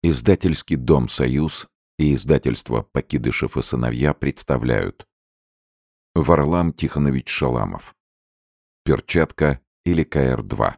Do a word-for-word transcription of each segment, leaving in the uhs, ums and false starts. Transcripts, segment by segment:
Издательский дом «Союз» и издательство «Покидышев и сыновья» представляют Варлам Тихонович Шаламов. Перчатка или ка эр два.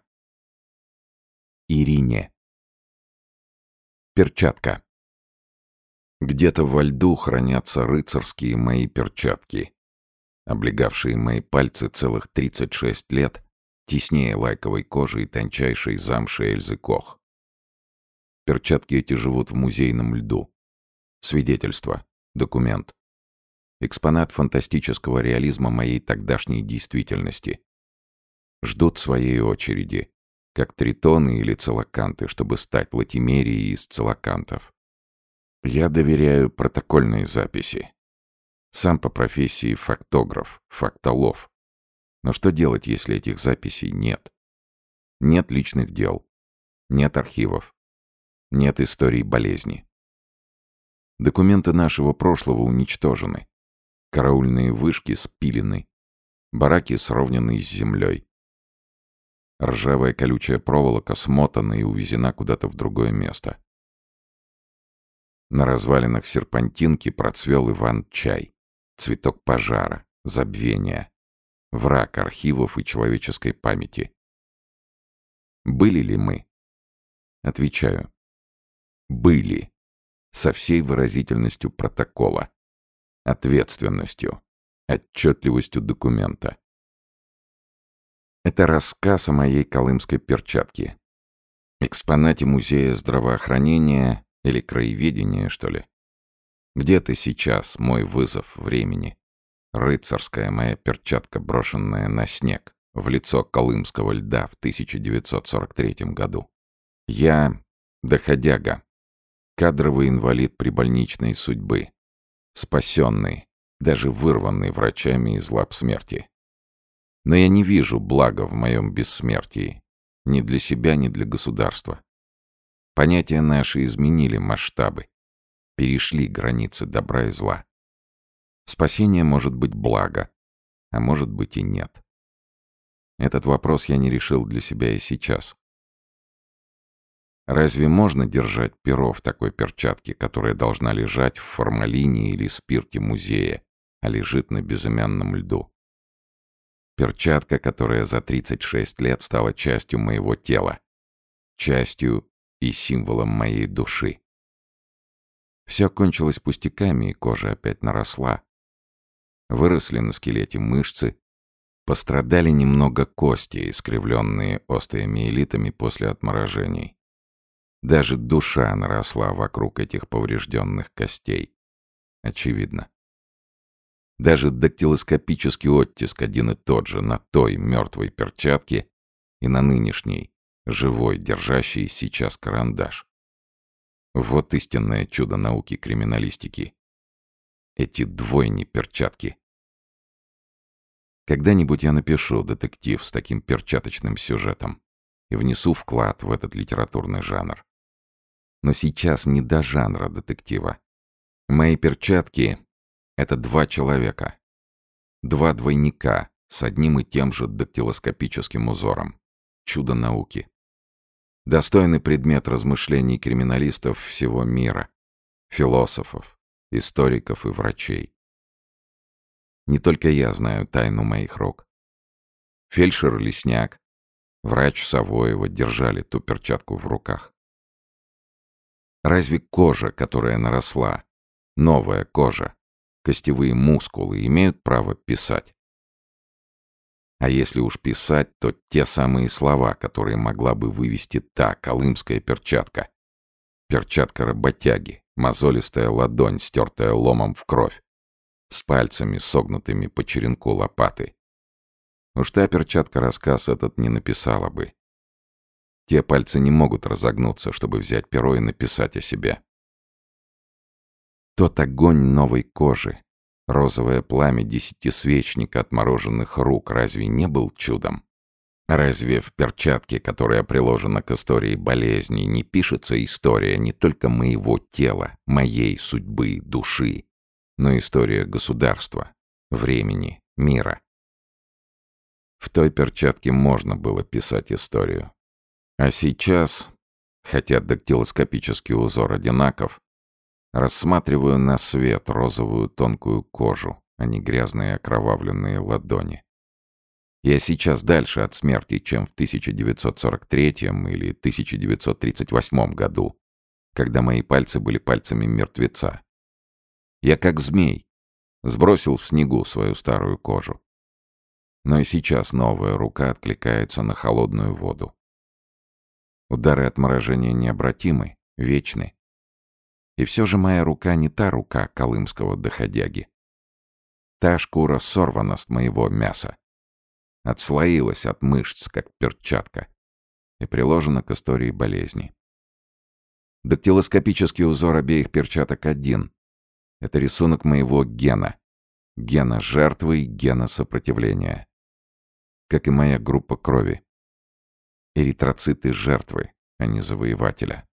Ирине. Перчатка. Где-то во льду хранятся рыцарские мои перчатки, облегавшие мои пальцы целых тридцать шесть лет, теснее лайковой кожи и тончайшей замши Эльзы Кох. Перчатки эти живут в музейном льду. Свидетельство. Документ. Экспонат фантастического реализма моей тогдашней действительности. Ждут своей очереди, как тритоны или целоканты, чтобы стать латимерией из целокантов. Я доверяю протокольной записи. Сам по профессии фактограф, фактолов. Но что делать, если этих записей нет? Нет личных дел. Нет архивов. Нет истории болезни. Документы нашего прошлого уничтожены. Караульные вышки спилены. Бараки сровнены с землей. Ржавая колючая проволока смотана и увезена куда-то в другое место. На развалинах серпантинки процвел Иван-чай. Цветок пожара, забвения. Враг архивов и человеческой памяти. Были ли мы? Отвечаю. Были. Со всей выразительностью протокола. Ответственностью. Отчетливостью документа. Это рассказ о моей колымской перчатке. Экспонате музея здравоохранения или краеведения, что ли. Где ты сейчас, мой вызов времени? Рыцарская моя перчатка, брошенная на снег в лицо колымского льда в тысяча девятьсот сорок третьем году. Я доходяга. Кадровый инвалид прибольничной судьбы. Спасенный, даже вырванный врачами из лап смерти. Но я не вижу блага в моем бессмертии. Ни для себя, ни для государства. Понятия наши изменили масштабы. Перешли границы добра и зла. Спасение может быть благо, а может быть и нет. Этот вопрос я не решил для себя и сейчас. Разве можно держать перо в такой перчатке, которая должна лежать в формалине или спирте музея, а лежит на безымянном льду? Перчатка, которая за тридцать шесть лет стала частью моего тела, частью и символом моей души. Все кончилось пустяками, и кожа опять наросла. Выросли на скелете мышцы, пострадали немного кости, искривленные остеомиелитами после отморожений. Даже душа наросла вокруг этих поврежденных костей. Очевидно. Даже дактилоскопический оттиск один и тот же на той мертвой перчатке и на нынешней, живой, держащей сейчас карандаш. Вот истинное чудо науки криминалистики. Эти двойни перчатки. Когда-нибудь я напишу детектив с таким перчаточным сюжетом и внесу вклад в этот литературный жанр. Но сейчас не до жанра детектива. Мои перчатки — это два человека. Два двойника с одним и тем же дактилоскопическим узором. Чудо науки. Достойный предмет размышлений криминалистов всего мира. Философов, историков и врачей. Не только я знаю тайну моих рук. Фельдшер Лесняк, врач Савоева держали ту перчатку в руках. Разве кожа, которая наросла, новая кожа, костевые мускулы имеют право писать? А если уж писать, то те самые слова, которые могла бы вывести та колымская перчатка. Перчатка работяги, мозолистая ладонь, стертая ломом в кровь, с пальцами, согнутыми по черенку лопаты. Уж та перчатка рассказ этот не написала бы. Те пальцы не могут разогнуться, чтобы взять перо и написать о себе. Тот огонь новой кожи, розовое пламя десятисвечника отмороженных рук разве не был чудом? Разве в перчатке, которая приложена к истории болезни, не пишется история не только моего тела, моей судьбы, души, но история государства, времени, мира? В той перчатке можно было писать историю. А сейчас хотя дактилоскопический узор одинаков, рассматриваю на свет розовую тонкую кожу, а не грязные окровавленные ладони. Я сейчас дальше от смерти, чем в тысяча девятьсот сорок третьем или тысяча девятьсот тридцать восьмом году, когда мои пальцы были пальцами мертвеца. Я как змей, сбросил в снегу свою старую кожу. Но и сейчас новая рука откликается на холодную воду. Удары отморожения необратимы, вечны. И все же моя рука не та рука колымского доходяги. Та шкура сорвана с моего мяса, отслоилась от мышц, как перчатка, и приложена к истории болезни. Дактилоскопический узор обеих перчаток один. Это рисунок моего гена. Гена жертвы и гена сопротивления. Как и моя группа крови. Эритроциты жертвы, а не завоевателя.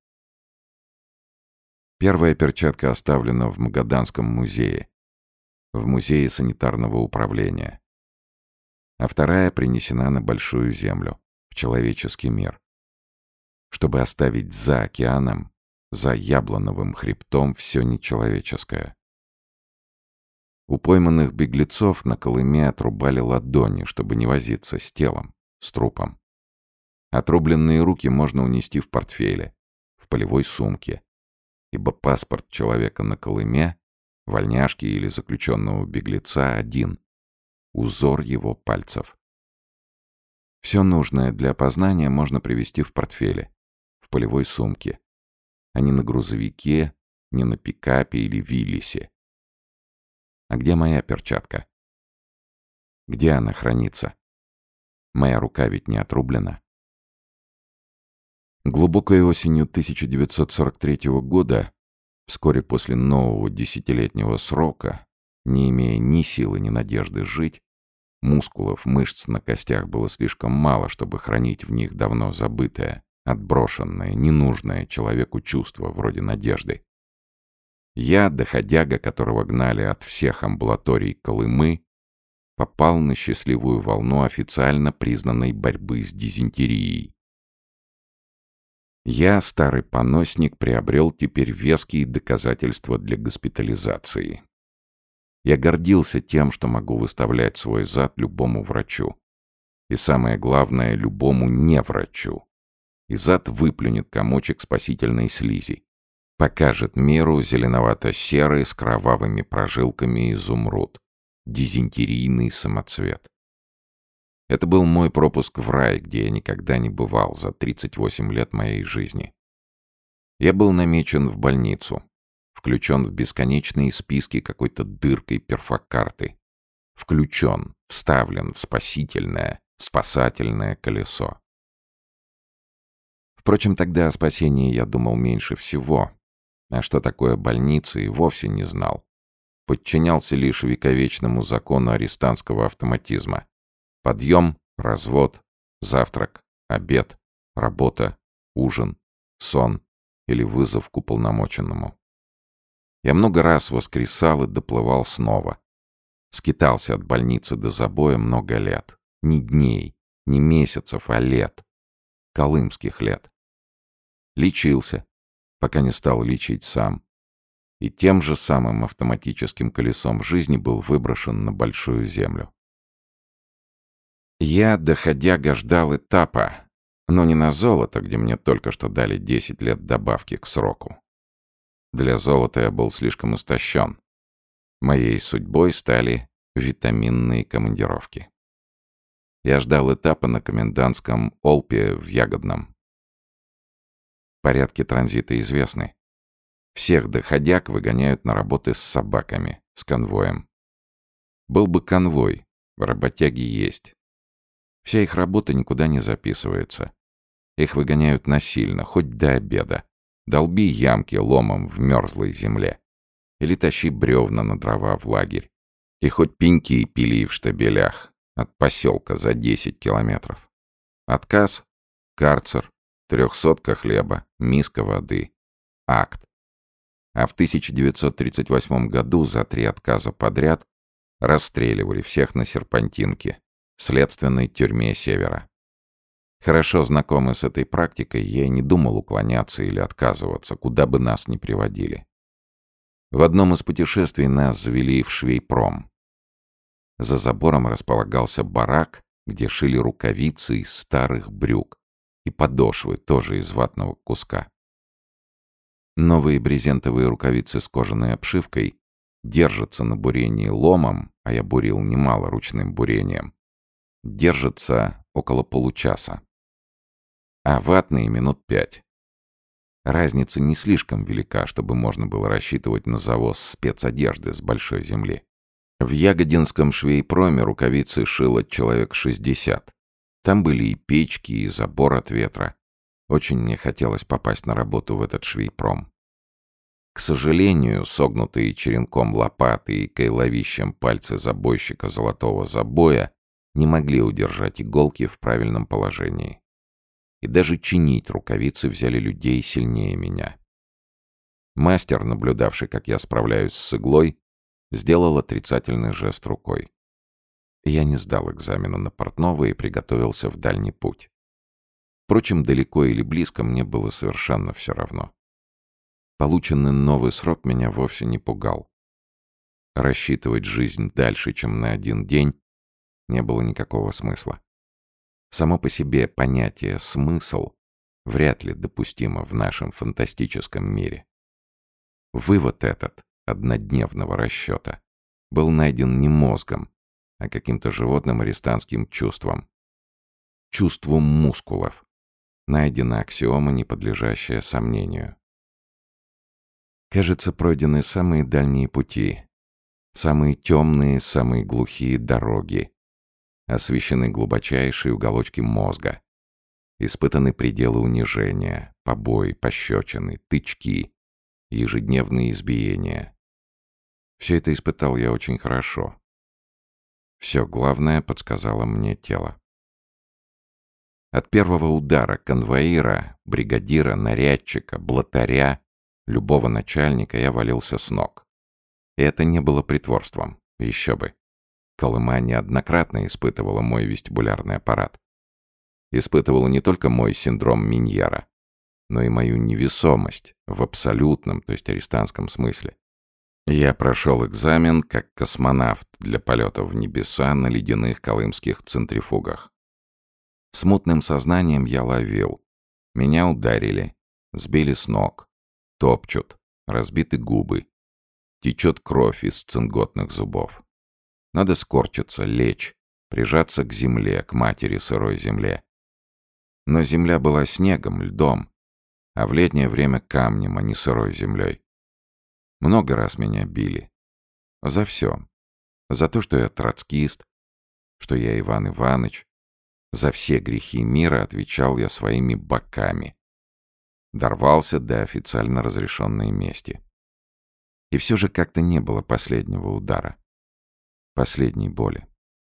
Первая перчатка оставлена в Магаданском музее, в музее санитарного управления. А вторая принесена на Большую Землю, в человеческий мир, чтобы оставить за океаном, за Яблоновым хребтом все нечеловеческое. У пойманных беглецов на Колыме отрубали ладони, чтобы не возиться с телом, с трупом. Отрубленные руки можно унести в портфеле, в полевой сумке, ибо паспорт человека на Колыме, вольняшки или заключенного беглеца один — узор его пальцев. Все нужное для опознания можно привезти в портфеле, в полевой сумке, а не на грузовике, не на пикапе или виллисе. А где моя перчатка? Где она хранится? Моя рука ведь не отрублена. Глубокой осенью тысяча девятьсот сорок третьего года, вскоре после нового десятилетнего срока, не имея ни силы, ни надежды жить, мускулов, мышц на костях было слишком мало, чтобы хранить в них давно забытое, отброшенное, ненужное человеку чувство вроде надежды. Я, доходяга, которого гнали от всех амбулаторий Колымы, попал на счастливую волну официально признанной борьбы с дизентерией. Я, старый поносник, приобрел теперь веские доказательства для госпитализации. Я гордился тем, что могу выставлять свой зад любому врачу. И самое главное, любому неврачу. И зад выплюнет комочек спасительной слизи. Покажет миру зеленовато-серый с кровавыми прожилками изумруд. Дизентерийный самоцвет. Это был мой пропуск в рай, где я никогда не бывал за тридцать восемь лет моей жизни. Я был намечен в больницу, включен в бесконечные списки какой-то дыркой перфокарты. Включен, вставлен в спасительное, спасательное колесо. Впрочем, тогда о спасении я думал меньше всего, а что такое больница и вовсе не знал. Подчинялся лишь вековечному закону арестантского автоматизма. Подъем, развод, завтрак, обед, работа, ужин, сон или вызов к уполномоченному. Я много раз воскресал и доплывал снова. Скитался от больницы до забоя много лет. Не дней, не месяцев, а лет. Колымских лет. Лечился, пока не стал лечить сам. И тем же самым автоматическим колесом жизни был выброшен на Большую Землю. Я, доходяга, ждал этапа, но не на золото, где мне только что дали десять лет добавки к сроку. Для золота я был слишком истощен. Моей судьбой стали витаминные командировки. Я ждал этапа на комендантском Олпе в Ягодном. Порядки транзита известны. Всех доходяг выгоняют на работы с собаками, с конвоем. Был бы конвой, работяги есть. Вся их работа никуда не записывается. Их выгоняют насильно, хоть до обеда. Долби ямки ломом в мерзлой земле. Или тащи бревна на дрова в лагерь. И хоть пеньки пили в штабелях от поселка за десять километров. Отказ, карцер, трехсотка хлеба, миска воды. Акт. А в тысяча девятьсот тридцать восьмом году за три отказа подряд расстреливали всех на Серпантинке, следственной тюрьме Севера. Хорошо знакомый с этой практикой, я и не думал уклоняться или отказываться, куда бы нас ни приводили. В одном из путешествий нас завели в швейпром. За забором располагался барак, где шили рукавицы из старых брюк и подошвы, тоже из ватного куска. Новые брезентовые рукавицы с кожаной обшивкой держатся на бурении ломом, а я бурил немало ручным бурением, держатся около получаса, а ватные — минут пять. Разница не слишком велика, чтобы можно было рассчитывать на завоз спецодежды с большой земли. В Ягодинском швейпроме рукавицы шило человек шестьдесят. Там были и печки, и забор от ветра. Очень мне хотелось попасть на работу в этот швейпром. К сожалению, согнутые черенком лопаты и кайловищем пальцы забойщика золотого забоя не могли удержать иголки в правильном положении. И даже чинить рукавицы взяли людей сильнее меня. Мастер, наблюдавший, как я справляюсь с иглой, сделал отрицательный жест рукой. Я не сдал экзамена на портного и приготовился в дальний путь. Впрочем, далеко или близко мне было совершенно все равно. Полученный новый срок меня вовсе не пугал. Рассчитывать жизнь дальше, чем на один день, не было никакого смысла. Само по себе понятие «смысл» вряд ли допустимо в нашем фантастическом мире. Вывод этот однодневного расчета был найден не мозгом, а каким-то животным арестантским чувством. Чувством мускулов. Найдена аксиома, не подлежащая сомнению. Кажется, пройдены самые дальние пути, самые темные, самые глухие дороги, освещены глубочайшие уголочки мозга, испытаны пределы унижения, побои, пощечины, тычки, ежедневные избиения. Все это испытал я очень хорошо. Все главное подсказало мне тело. От первого удара конвоира, бригадира, нарядчика, блатаря, любого начальника я валился с ног. И это не было притворством, еще бы. Колыма неоднократно испытывала мой вестибулярный аппарат. Испытывала не только мой синдром Миньера, но и мою невесомость в абсолютном, то есть арестантском смысле. Я прошел экзамен как космонавт для полета в небеса на ледяных колымских центрифугах. Смутным сознанием я ловил. Меня ударили, сбили с ног, топчут, разбиты губы. Течет кровь из цинготных зубов. Надо скорчиться, лечь, прижаться к земле, к матери сырой земле. Но земля была снегом, льдом, а в летнее время камнем, а не сырой землей. Много раз меня били. За все. За то, что я троцкист, что я Иван Иваныч. За все грехи мира отвечал я своими боками. Дорвался до официально разрешенной мести. И все же как-то не было последнего удара. Последней боли.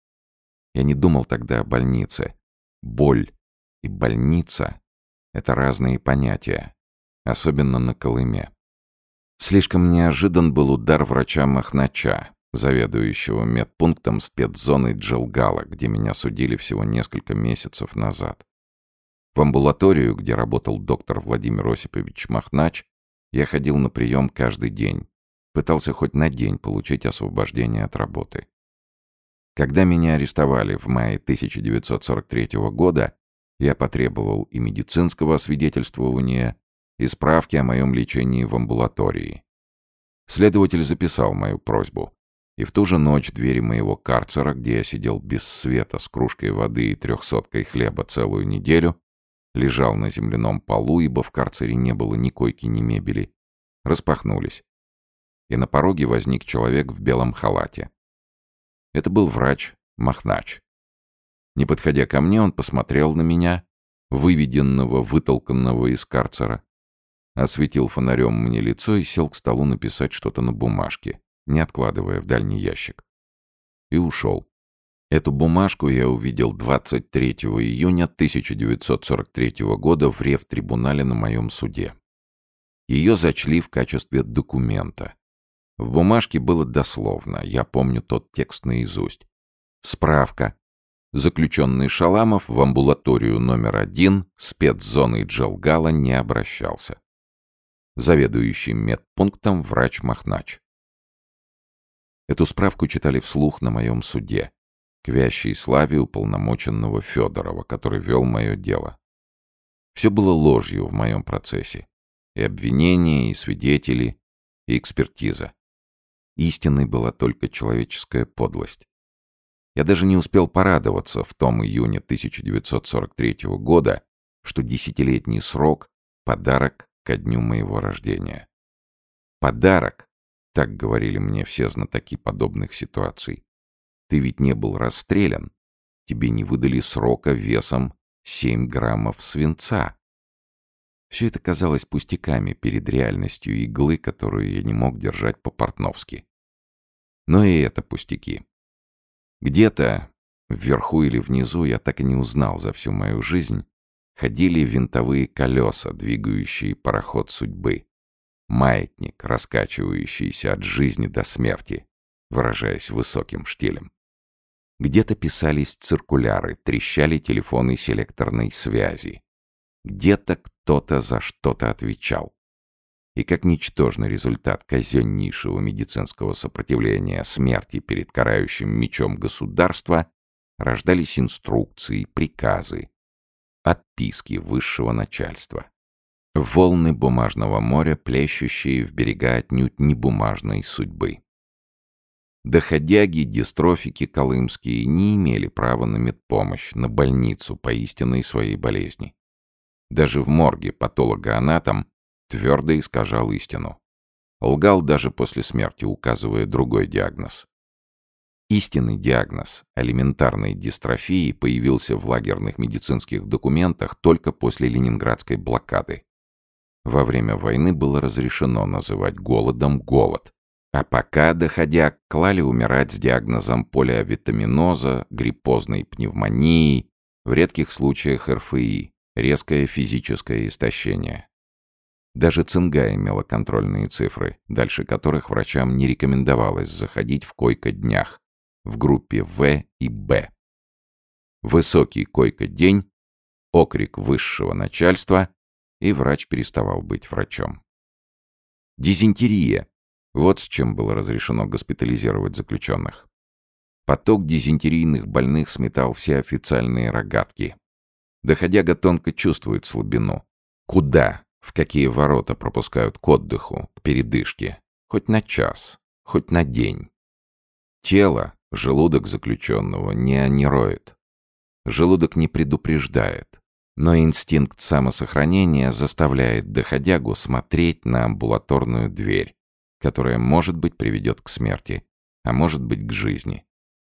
Я не думал тогда о больнице. Боль и больница — это разные понятия, особенно на Колыме. Слишком неожидан был удар врача Махнача, заведующего медпунктом спецзоны Джилгала, где меня судили всего несколько месяцев назад. В амбулаторию, где работал доктор Владимир Осипович Махнач, я ходил на прием каждый день. Пытался хоть на день получить освобождение от работы. Когда меня арестовали в мае тысяча девятьсот сорок третьего года, я потребовал и медицинского освидетельствования, и справки о моем лечении в амбулатории. Следователь записал мою просьбу, и в ту же ночь двери моего карцера, где я сидел без света с кружкой воды и трехсоткой хлеба целую неделю, лежал на земляном полу, ибо в карцере не было ни койки, ни мебели, распахнулись. И на пороге возник человек в белом халате. Это был врач Махнач. Не подходя ко мне, он посмотрел на меня, выведенного, вытолканного из карцера, осветил фонарем мне лицо и сел к столу написать что-то на бумажке, не откладывая в дальний ящик. И ушел. Эту бумажку я увидел двадцать третьего июня тысяча девятьсот сорок третьего года в ревтрибунале на моем суде. Ее зачли в качестве документа. В бумажке было дословно, я помню тот текст наизусть. Справка. Заключенный Шаламов в амбулаторию номер один спецзоны Джелгала не обращался. Заведующий медпунктом врач Махнач. Эту справку читали вслух на моем суде, к вящей славе уполномоченного Федорова, который вел мое дело. Все было ложью в моем процессе. И обвинения, и свидетели, и экспертиза. Истинной была только человеческая подлость. Я даже не успел порадоваться в том июне тысяча девятьсот сорок третьего года, что десятилетний срок — подарок ко дню моего рождения. Подарок, так говорили мне все знатоки подобных ситуаций. Ты ведь не был расстрелян, тебе не выдали срока весом семь граммов свинца. Все это казалось пустяками перед реальностью иглы, которую я не мог держать по-портновски. Но и это пустяки. Где-то, вверху или внизу, я так и не узнал за всю мою жизнь, ходили винтовые колеса, двигающие пароход судьбы. Маятник, раскачивающийся от жизни до смерти, выражаясь высоким штилем. Где-то писались циркуляры, трещали телефоны селекторной связи. Где-то кто-то за что-то отвечал. И как ничтожный результат казеннейшего медицинского сопротивления смерти перед карающим мечом государства рождались инструкции, приказы, отписки высшего начальства. Волны бумажного моря, плещущие в берега отнюдь не бумажной судьбы. Доходяги, дистрофики колымские не имели права на медпомощь, на больницу по истинной своей болезни. Даже в морге патологоанатом твердо искажал истину. Лгал даже после смерти, указывая другой диагноз. Истинный диагноз элементарной дистрофии появился в лагерных медицинских документах только после Ленинградской блокады. Во время войны было разрешено называть голодом голод, а пока, доходя, клали умирать с диагнозом полиавитаминоза, гриппозной пневмонии, в редких случаях эр эф и, резкое физическое истощение. Даже цинга имела контрольные цифры, дальше которых врачам не рекомендовалось заходить в койко-днях, в группе В и Б. Высокий койко-день, окрик высшего начальства, и врач переставал быть врачом. Дизентерия. Вот с чем было разрешено госпитализировать заключенных. Поток дизентерийных больных сметал все официальные рогатки. Доходяга тонко чувствует слабину. Куда, в какие ворота пропускают к отдыху, к передышке? Хоть на час, хоть на день. Тело, желудок заключенного не роет. Желудок не предупреждает. Но инстинкт самосохранения заставляет доходягу смотреть на амбулаторную дверь, которая, может быть, приведет к смерти, а может быть, к жизни.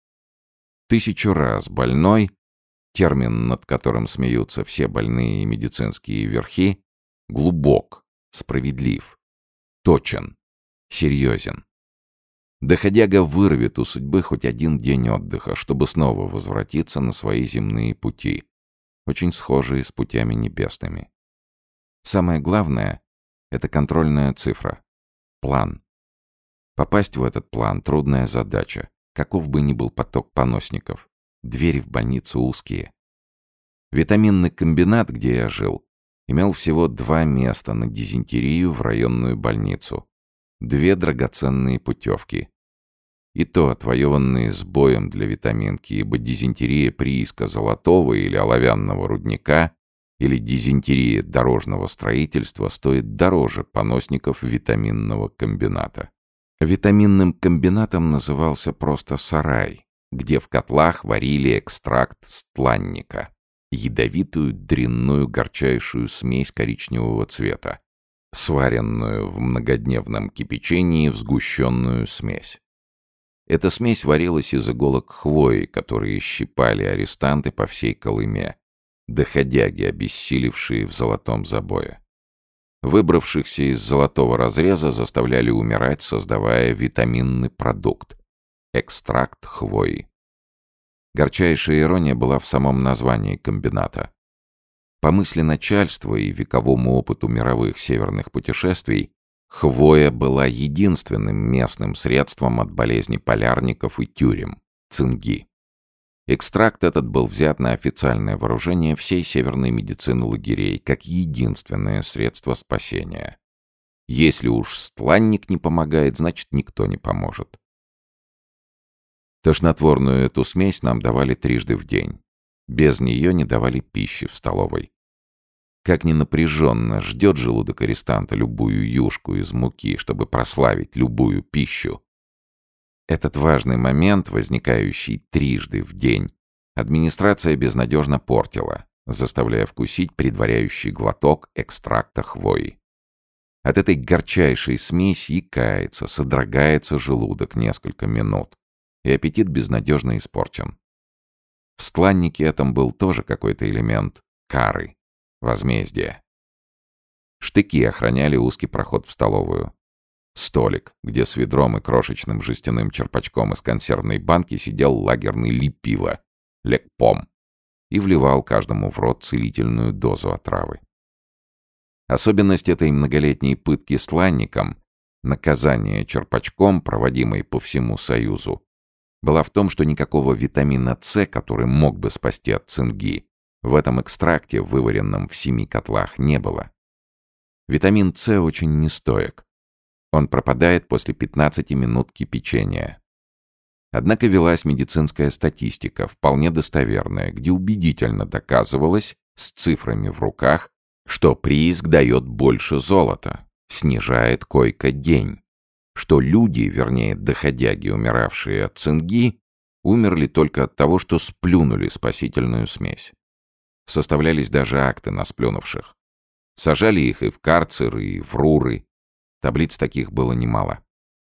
Тысячу раз больной, термин, над которым смеются все больные медицинские верхи, глубок, справедлив, точен, серьезен. Доходяга вырвет у судьбы хоть один день отдыха, чтобы снова возвратиться на свои земные пути, очень схожие с путями небесными. Самое главное — это контрольная цифра, план. Попасть в этот план — трудная задача, каков бы ни был поток поносников. Двери в больницу узкие. Витаминный комбинат, где я жил, имел всего два места на дизентерию в районную больницу. Две драгоценные путевки. И то отвоеванные с боем для витаминки, ибо дизентерия прииска золотого или оловянного рудника или дизентерия дорожного строительства стоит дороже поносников витаминного комбината. Витаминным комбинатом назывался просто сарай, где в котлах варили экстракт стланника, ядовитую дрянную горчайшую смесь коричневого цвета, сваренную в многодневном кипячении в сгущенную смесь. Эта смесь варилась из иголок хвои, которые щипали арестанты по всей Колыме, доходяги, обессилевшие в золотом забое. Выбравшихся из золотого разреза заставляли умирать, создавая витаминный продукт — экстракт хвои. Горчайшая ирония была в самом названии комбината. По мысли начальства и вековому опыту мировых северных путешествий, хвоя была единственным местным средством от болезни полярников и тюрем — цинги. Экстракт этот был взят на официальное вооружение всей северной медицины лагерей как единственное средство спасения. Если уж стланник не помогает, значит, никто не поможет. Тошнотворную эту смесь нам давали трижды в день. Без нее не давали пищи в столовой. Как ни напряженно ждет желудок арестанта любую юшку из муки, чтобы прославить любую пищу. Этот важный момент, возникающий трижды в день, администрация безнадежно портила, заставляя вкусить предваряющий глоток экстракта хвои. От этой горчайшей смеси икается, содрогается желудок несколько минут, и аппетит безнадежно испорчен. В стланнике этом был тоже какой-то элемент кары, возмездия. Штыки охраняли узкий проход в столовую. Столик, где с ведром и крошечным жестяным черпачком из консервной банки сидел лагерный липила, лекпом, и вливал каждому в рот целительную дозу отравы. Особенность этой многолетней пытки стланником, наказание черпачком, проводимой по всему Союзу, была в том, что никакого витамина С, который мог бы спасти от цинги, в этом экстракте, вываренном в семи котлах, не было. Витамин С очень нестоек. Он пропадает после пятнадцати минут кипячения. Однако велась медицинская статистика, вполне достоверная, где убедительно доказывалось, с цифрами в руках, что прииск дает больше золота, снижает койко-день, что люди, вернее, доходяги, умиравшие от цинги, умерли только от того, что сплюнули спасительную смесь. Составлялись даже акты на сплюнувших. Сажали их и в карцеры, и в руры. Таблиц таких было немало.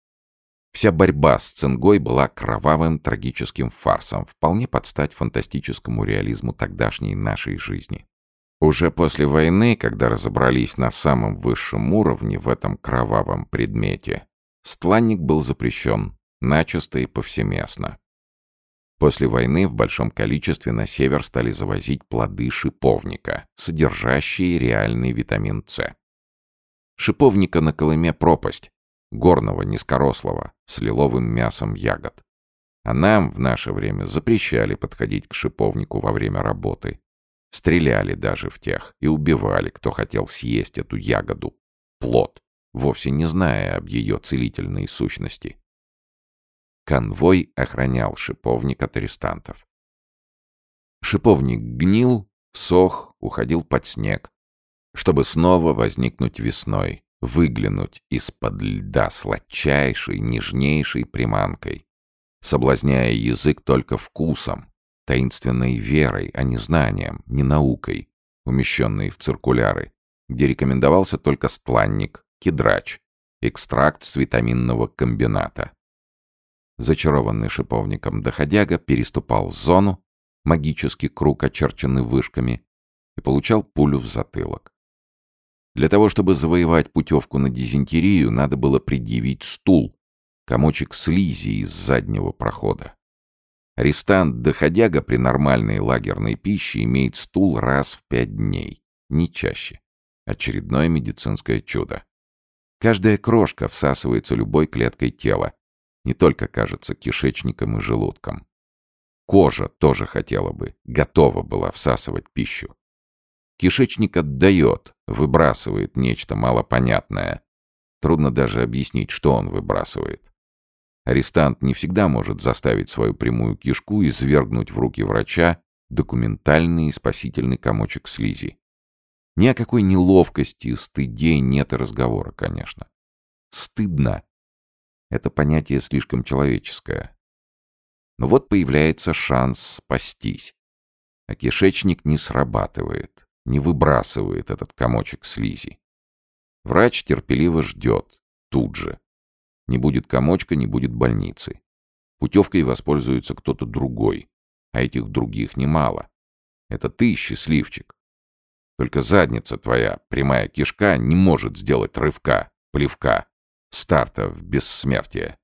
Вся борьба с цингой была кровавым трагическим фарсом, вполне под стать фантастическому реализму тогдашней нашей жизни. Уже после войны, когда разобрались на самом высшем уровне в этом кровавом предмете, стланник был запрещен начисто и повсеместно. После войны в большом количестве на север стали завозить плоды шиповника, содержащие реальный витамин С. Шиповника на Колыме пропасть, горного, низкорослого, с лиловым мясом ягод. А нам в наше время запрещали подходить к шиповнику во время работы. Стреляли даже в тех и убивали, кто хотел съесть эту ягоду, плод, вовсе не зная об ее целительной сущности. Конвой охранял шиповник от арестантов. Шиповник гнил, сох, уходил под снег, чтобы снова возникнуть весной, выглянуть из-под льда сладчайшей, нежнейшей приманкой, соблазняя язык только вкусом, таинственной верой, а не знанием, не наукой, умещенной в циркуляры, где рекомендовался только стланник, кедрач, экстракт с витаминного комбината. Зачарованный шиповником доходяга переступал зону, магический круг, очерченный вышками, и получал пулю в затылок. Для того, чтобы завоевать путевку на дизентерию, надо было предъявить стул, комочек слизи из заднего прохода. Арестант-доходяга при нормальной лагерной пище имеет стул раз в пять дней, не чаще. Очередное медицинское чудо. Каждая крошка всасывается любой клеткой тела, не только, кажется, кишечником и желудком. Кожа тоже хотела бы, готова была всасывать пищу. Кишечник отдает, выбрасывает нечто малопонятное. Трудно даже объяснить, что он выбрасывает. Арестант не всегда может заставить свою прямую кишку извергнуть в руки врача документальный и спасительный комочек слизи. Ни о какой неловкости и стыде нет и разговора, конечно. Стыдно. Это понятие слишком человеческое. Но вот появляется шанс спастись. А кишечник не срабатывает, не выбрасывает этот комочек слизи. Врач терпеливо ждет, тут же. Не будет комочка, не будет больницы. Путевкой воспользуется кто-то другой, а этих других немало. Это ты, счастливчик. Только задница твоя, прямая кишка, не может сделать рывка, плевка, старта в бессмертие.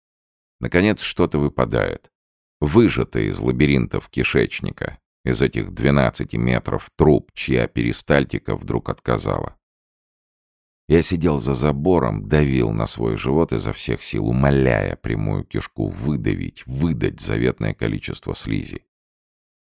Наконец что-то выпадает. Выжато из лабиринтов кишечника, из этих двенадцати метров труб, чья перистальтика вдруг отказала. Я сидел за забором, давил на свой живот изо всех сил, умоляя прямую кишку выдавить, выдать заветное количество слизи.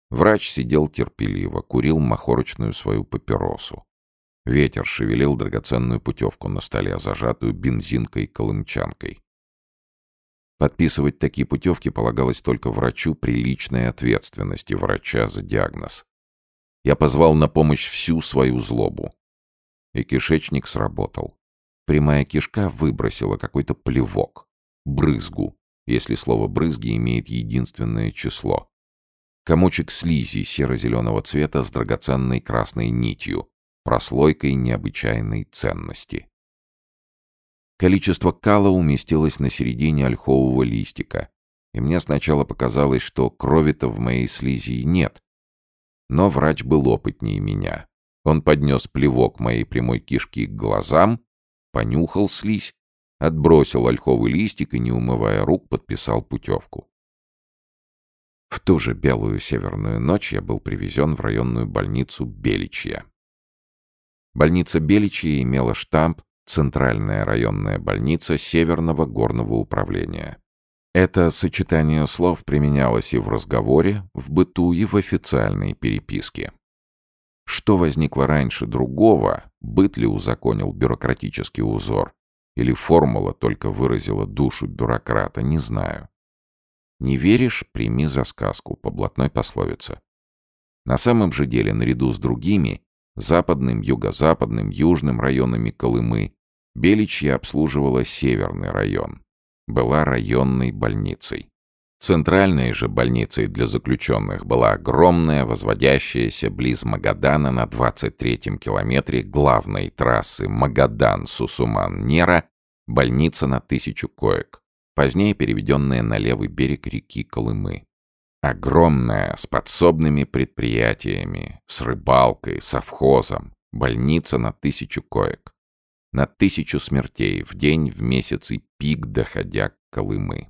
Врач сидел терпеливо, курил махорочную свою папиросу. Ветер шевелил драгоценную путевку на столе, зажатую бензинкой-колымчанкой. Подписывать такие путевки полагалось только врачу при личной ответственности врача за диагноз. Я позвал на помощь всю свою злобу. И кишечник сработал. Прямая кишка выбросила какой-то плевок. Брызгу, если слово «брызги» имеет единственное число. Комочек слизи серо-зеленого цвета с драгоценной красной нитью, прослойкой необычайной ценности. Количество кала уместилось на середине ольхового листика, и мне сначала показалось, что крови-то в моей слизи нет. Но врач был опытнее меня. Он поднес плевок моей прямой кишки к глазам, понюхал слизь, отбросил ольховый листик и, не умывая рук, подписал путевку. В ту же белую северную ночь я был привезен в районную больницу Беличья. Больница Беличья имела штамп «Центральная районная больница Северного горного управления». Это сочетание слов применялось и в разговоре, в быту, и в официальной переписке. Что возникло раньше другого, быт ли узаконил бюрократический узор, или формула только выразила душу бюрократа, не знаю. Не веришь — прими за сказку, по блатной пословице. На самом же деле, наряду с другими, западным, юго-западным, южным районами Колымы, Беличья обслуживала северный район. Была районной больницей. Центральной же больницей для заключенных была огромная, возводящаяся близ Магадана на двадцать третьем километре главной трассы Магадан-Сусуман-Нера больница на тысячу коек, позднее переведенная на левый берег реки Колымы. Огромная, с подсобными предприятиями, с рыбалкой, совхозом, больница на тысячу коек. На тысячу смертей в день, в месяц и пик, доходя к Колымы.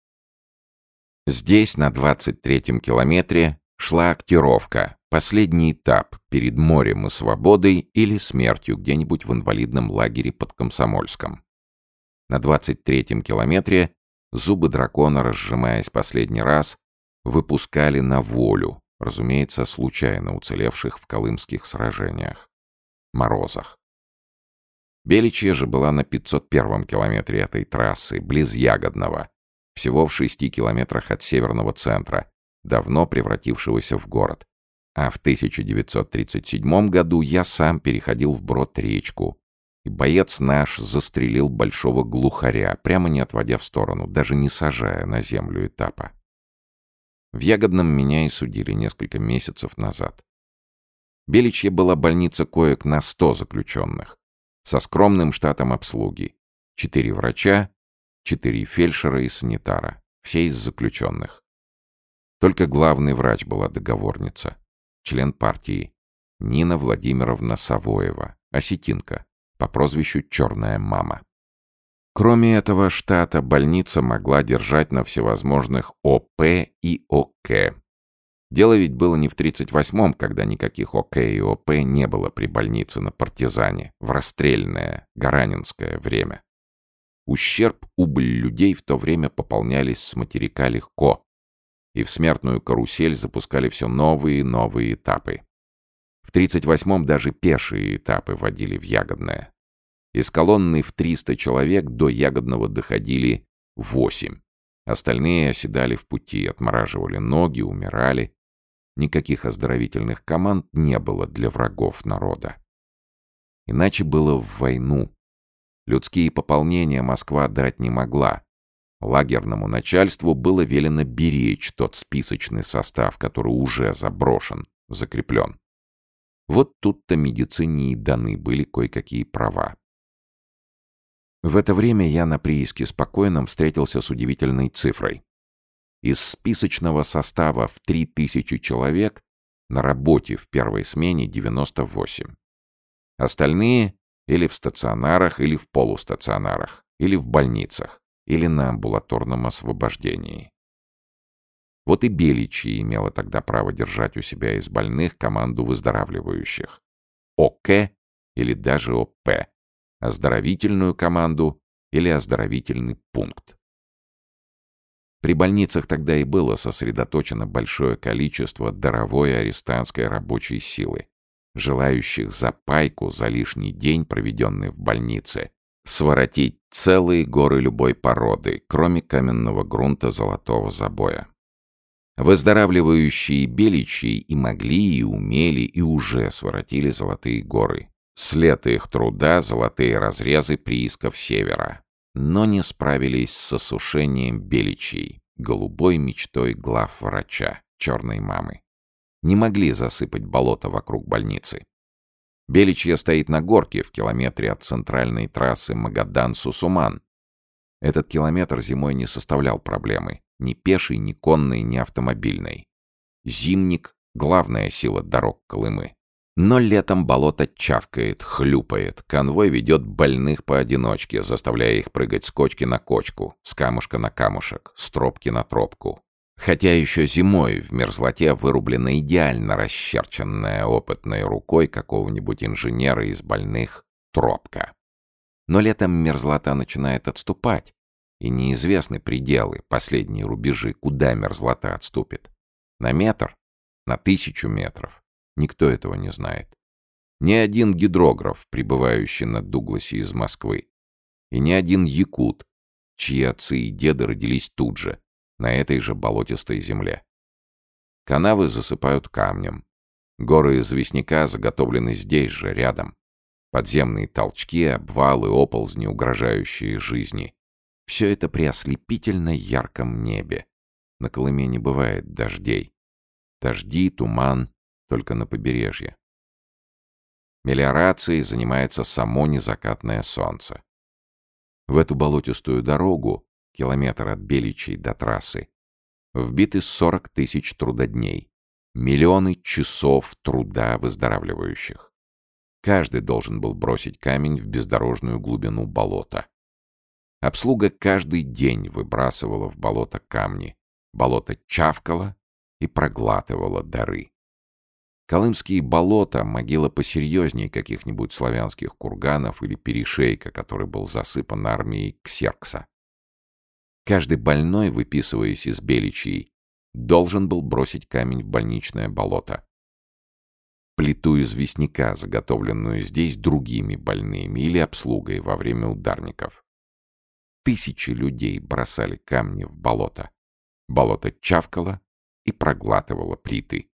Здесь, на двадцать третьем километре, шла актировка, последний этап перед морем и свободой или смертью где-нибудь в инвалидном лагере под Комсомольском. На двадцать третьем километре зубы дракона, разжимаясь последний раз, выпускали на волю, разумеется, случайно уцелевших в колымских сражениях. Морозах. Беличья же была на пятьсот первом километре этой трассы, близ Ягодного, всего в шести километрах от северного центра, давно превратившегося в город. А в тысяча девятьсот тридцать седьмом году я сам переходил вброд речку, и боец наш застрелил большого глухаря, прямо не отводя в сторону, даже не сажая на землю этапа. В Ягодном меня и судили несколько месяцев назад. Беличья была больница коек на сто заключенных, со скромным штатом обслуги. Четыре врача, четыре фельдшера и санитара, все из заключенных. Только главный врач была договорница, член партии, Нина Владимировна Савоева, осетинка, по прозвищу «Черная мама». Кроме этого штата, больница могла держать на всевозможных О П и О К. Дело ведь было не в тридцать восьмом, когда никаких О К и О П не было при больнице на Партизане, в расстрельное, гаранинское время. Ущерб, убыль людей в то время пополнялись с материка легко, и в смертную карусель запускали все новые и новые этапы. В тридцать восьмом даже пешие этапы водили в Ягодное. Из колонны в триста человек до Ягодного доходили восемь. Остальные оседали в пути, отмораживали ноги, умирали. Никаких оздоровительных команд не было для врагов народа. Иначе было в войну. Людские пополнения Москва дать не могла. Лагерному начальству было велено беречь тот списочный состав, который уже заброшен, закреплен. Вот тут-то медицине и даны были кое-какие права. В это время я на прииске Спокойном встретился с удивительной цифрой. Из списочного состава в три тысячи человек на работе в первой смене девяносто восемь. Остальные или в стационарах, или в полустационарах, или в больницах, или на амбулаторном освобождении. Вот и Беличья имела тогда право держать у себя из больных команду выздоравливающих. О К или даже О П. Оздоровительную команду или оздоровительный пункт. При больницах тогда и было сосредоточено большое количество даровой арестантской рабочей силы, желающих за пайку, за лишний день, проведенный в больнице, своротить целые горы любой породы, кроме каменного грунта золотого забоя. Выздоравливающие беличьи и могли, и умели, и уже своротили золотые горы. След их труда — золотые разрезы приисков севера. Но не справились с осушением беличьей, голубой мечтой главврача, черной мамы. Не могли засыпать болото вокруг больницы. Беличья стоит на горке в километре от центральной трассы Магадан-Сусуман. Этот километр зимой не составлял проблемы. Ни пешей, ни конной, ни автомобильной. Зимник — главная сила дорог Колымы. Но летом болото чавкает, хлюпает, конвой ведет больных поодиночке, заставляя их прыгать с кочки на кочку, с камушка на камушек, с тропки на тропку. Хотя еще зимой в мерзлоте вырублена идеально расчерченная опытной рукой какого-нибудь инженера из больных тропка. Но летом мерзлота начинает отступать, и неизвестны пределы, последние рубежи, куда мерзлота отступит. На метр? На тысячу метров? Никто этого не знает. Ни один гидрограф, прибывающий на Дугласе из Москвы, и ни один якут, чьи отцы и деды родились тут же, на этой же болотистой земле. Канавы засыпают камнем. Горы известняка заготовлены здесь же, рядом. Подземные толчки, обвалы, оползни, угрожающие жизни. Все это при ослепительно ярком небе. На Колыме не бывает дождей. Дожди, туман только на побережье. Мелиорацией занимается само незакатное солнце. В эту болотистую дорогу, километр от Беличей до трассы, вбиты сорок тысяч трудодней, миллионы часов труда выздоравливающих. Каждый должен был бросить камень в бездорожную глубину болота. Обслуга каждый день выбрасывала в болото камни, болото чавкало и проглатывало дары. Колымские болота — могила посерьезнее каких-нибудь славянских курганов или перешейка, который был засыпан армией Ксеркса. Каждый больной, выписываясь из Беличьей, должен был бросить камень в больничное болото. Плиту известняка, заготовленную здесь другими больными или обслугой во время ударников. Тысячи людей бросали камни в болото. Болото чавкало и проглатывало плиты.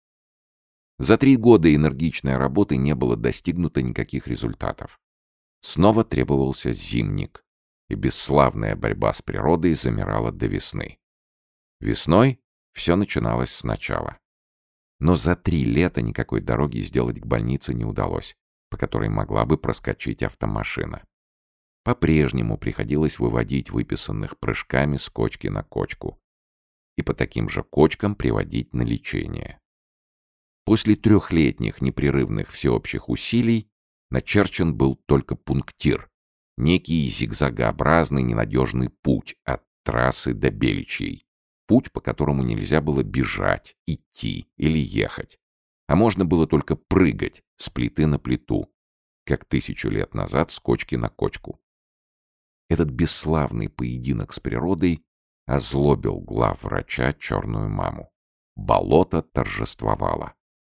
За три года энергичной работы не было достигнуто никаких результатов. Снова требовался зимник, и бесславная борьба с природой замирала до весны. Весной все начиналось сначала. Но за три лета никакой дороги сделать к больнице не удалось, по которой могла бы проскочить автомашина. По-прежнему приходилось выводить выписанных прыжками с кочки на кочку и по таким же кочкам приводить на лечение. После трехлетних непрерывных всеобщих усилий начерчен был только пунктир, некий зигзагообразный ненадежный путь от трассы до Беличьей, путь, по которому нельзя было бежать, идти или ехать, а можно было только прыгать с плиты на плиту, как тысячу лет назад с кочки на кочку. Этот бесславный поединок с природой озлобил главврача черную маму. Болото торжествовало.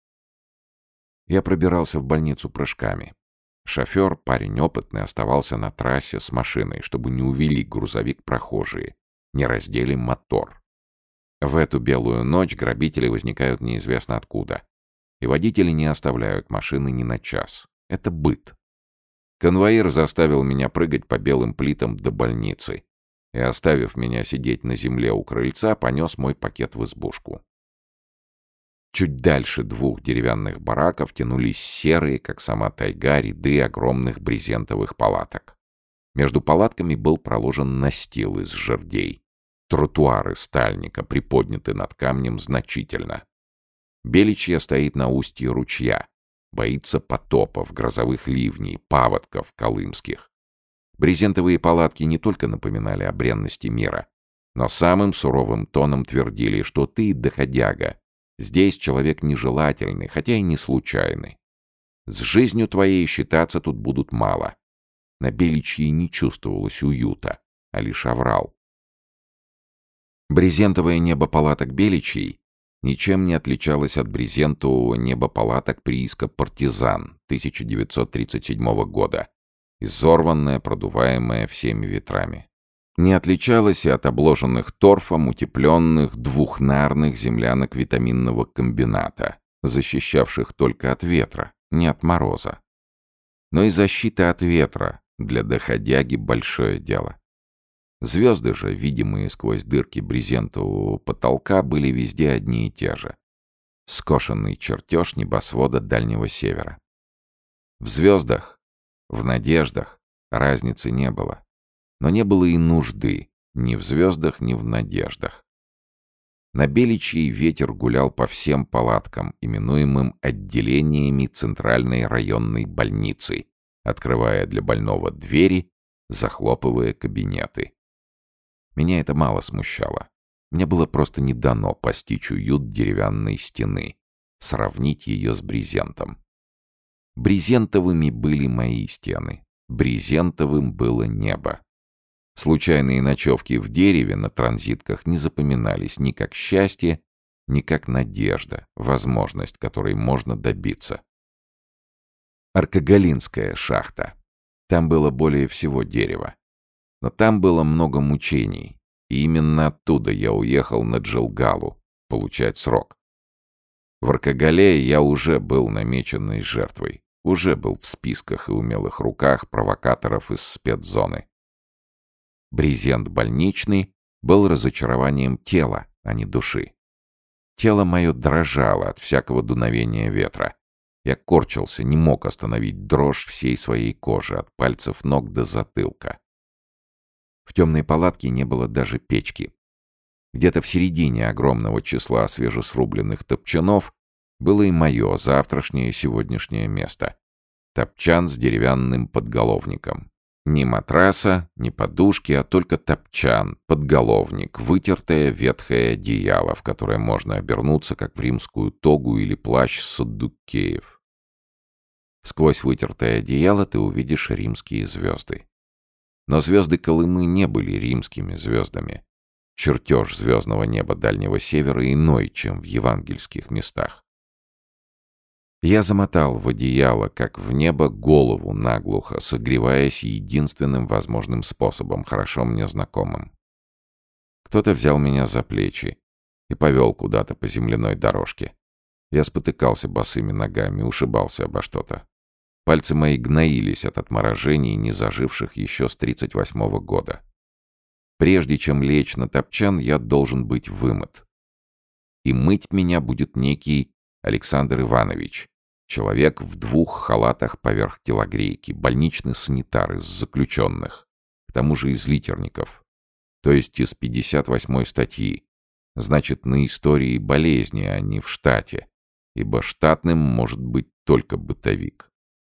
Я пробирался в больницу прыжками. Шофер, парень опытный, оставался на трассе с машиной, чтобы не увели грузовик прохожие, не раздели мотор. В эту белую ночь грабители возникают неизвестно откуда, и водители не оставляют машины ни на час. Это быт. Конвоир заставил меня прыгать по белым плитам до больницы и, оставив меня сидеть на земле у крыльца, понес мой пакет в избушку. Чуть дальше двух деревянных бараков тянулись серые, как сама тайга, ряды огромных брезентовых палаток. Между палатками был проложен настил из жердей. Тротуары стальника приподняты над камнем значительно. Беличья стоит на устье ручья, боится потопов, грозовых ливней, паводков колымских. Брезентовые палатки не только напоминали о бренности мира, но самым суровым тоном твердили, что ты, доходяга, здесь человек нежелательный, хотя и не случайный. С жизнью твоей считаться тут будут мало. На Беличьей не чувствовалось уюта, а лишь оврал. Брезентовое небо палаток Беличей ничем не отличалось от брезентового неба палаток прииска «Партизан» тысяча девятьсот тридцать седьмого года, изорванное, продуваемое всеми ветрами. Не отличалось и от обложенных торфом утепленных двухнарных землянок витаминного комбината, защищавших только от ветра, не от мороза. Но и защита от ветра для доходяги — большое дело. Звезды же, видимые сквозь дырки брезентового потолка, были везде одни и те же. Скошенный чертеж небосвода Дальнего Севера. В звездах, в надеждах разницы не было. Но не было и нужды ни в звездах, ни в надеждах. На Беличьей ветер гулял по всем палаткам, именуемым отделениями Центральной районной больницы, открывая для больного двери, захлопывая кабинеты. Меня это мало смущало. Мне было просто не дано постичь уют деревянной стены, сравнить ее с брезентом. Брезентовыми были мои стены, брезентовым было небо. Случайные ночевки в дереве на транзитках не запоминались ни как счастье, ни как надежда, возможность, которой можно добиться. Аркагалинская шахта. Там было более всего дерева. Но там было много мучений, и именно оттуда я уехал на Джилгалу получать срок. В Аркагале я уже был намеченной жертвой, уже был в списках и умелых руках провокаторов из спецзоны. Брезент больничный был разочарованием тела, а не души. Тело мое дрожало от всякого дуновения ветра. Я корчился, не мог остановить дрожь всей своей кожи, от пальцев ног до затылка. В темной палатке не было даже печки. Где-то в середине огромного числа свежесрубленных топчанов было и мое завтрашнее и сегодняшнее место. Топчан с деревянным подголовником. Ни матраса, ни подушки, а только топчан, подголовник, вытертое ветхое одеяло, в которое можно обернуться, как в римскую тогу или плащ саддукеев. Сквозь вытертое одеяло ты увидишь римские звезды. Но звезды Колымы не были римскими звездами. Чертеж звездного неба Дальнего Севера иной, чем в евангельских местах. Я замотал в одеяло, как в небо, голову наглухо, согреваясь единственным возможным способом, хорошо мне знакомым. Кто-то взял меня за плечи и повел куда-то по земляной дорожке. Я спотыкался босыми ногами, ушибался обо что-то. Пальцы мои гноились от отморожений, не заживших еще с тридцать восьмого года. Прежде чем лечь на топчан, я должен быть вымыт. И мыть меня будет некий Александр Иванович, человек в двух халатах поверх телогрейки, больничный санитар из заключенных, к тому же из литерников, то есть из пятьдесят восьмой статьи, значит, на истории болезни, а не в штате, ибо штатным может быть только бытовик.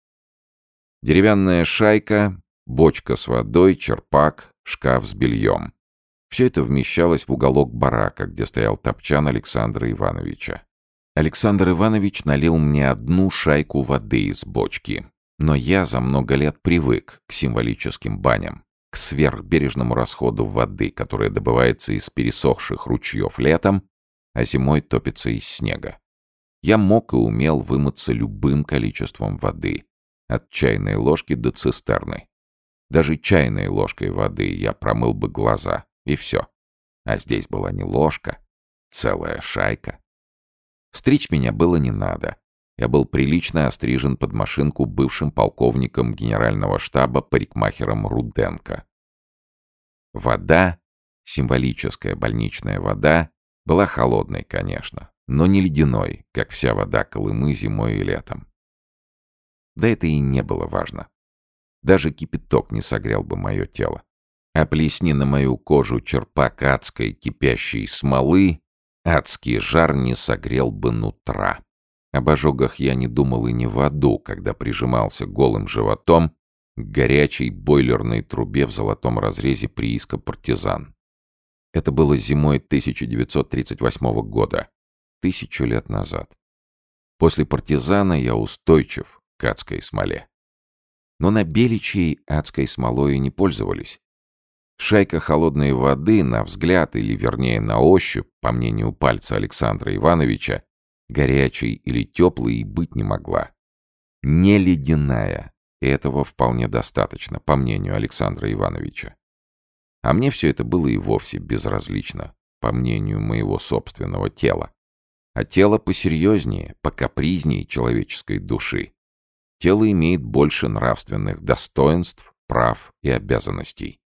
Деревянная шайка, бочка с водой, черпак, шкаф с бельем. Все это вмещалось в уголок барака, где стоял топчан Александра Ивановича. Александр Иванович налил мне одну шайку воды из бочки, но я за много лет привык к символическим баням, к сверхбережному расходу воды, которая добывается из пересохших ручьев летом, а зимой топится из снега. Я мог и умел вымыться любым количеством воды, от чайной ложки до цистерны. Даже чайной ложкой воды я промыл бы глаза, и все. А здесь была не ложка, целая шайка. Стричь меня было не надо. Я был прилично острижен под машинку бывшим полковником генерального штаба парикмахером Руденко. Вода, символическая больничная вода, была холодной, конечно, но не ледяной, как вся вода Колымы зимой и летом. Да это и не было важно. Даже кипяток не согрел бы мое тело. А плесни на мою кожу черпак адской кипящей смолы, адский жар не согрел бы нутра. Об ожогах я не думал и не в аду, когда прижимался голым животом к горячей бойлерной трубе в золотом разрезе прииска «Партизан». Это было зимой тысяча девятьсот тридцать восьмого года, тысячу лет назад. После «Партизана» я устойчив к адской смоле. Но на Беличьей адской смолой не пользовались. Шайка холодной воды, на взгляд, или вернее на ощупь, по мнению пальца Александра Ивановича, горячей или теплой и быть не могла. Не ледяная. И этого вполне достаточно, по мнению Александра Ивановича. А мне все это было и вовсе безразлично, по мнению моего собственного тела. А тело посерьезнее, покапризнее человеческой души. Тело имеет больше нравственных достоинств, прав и обязанностей.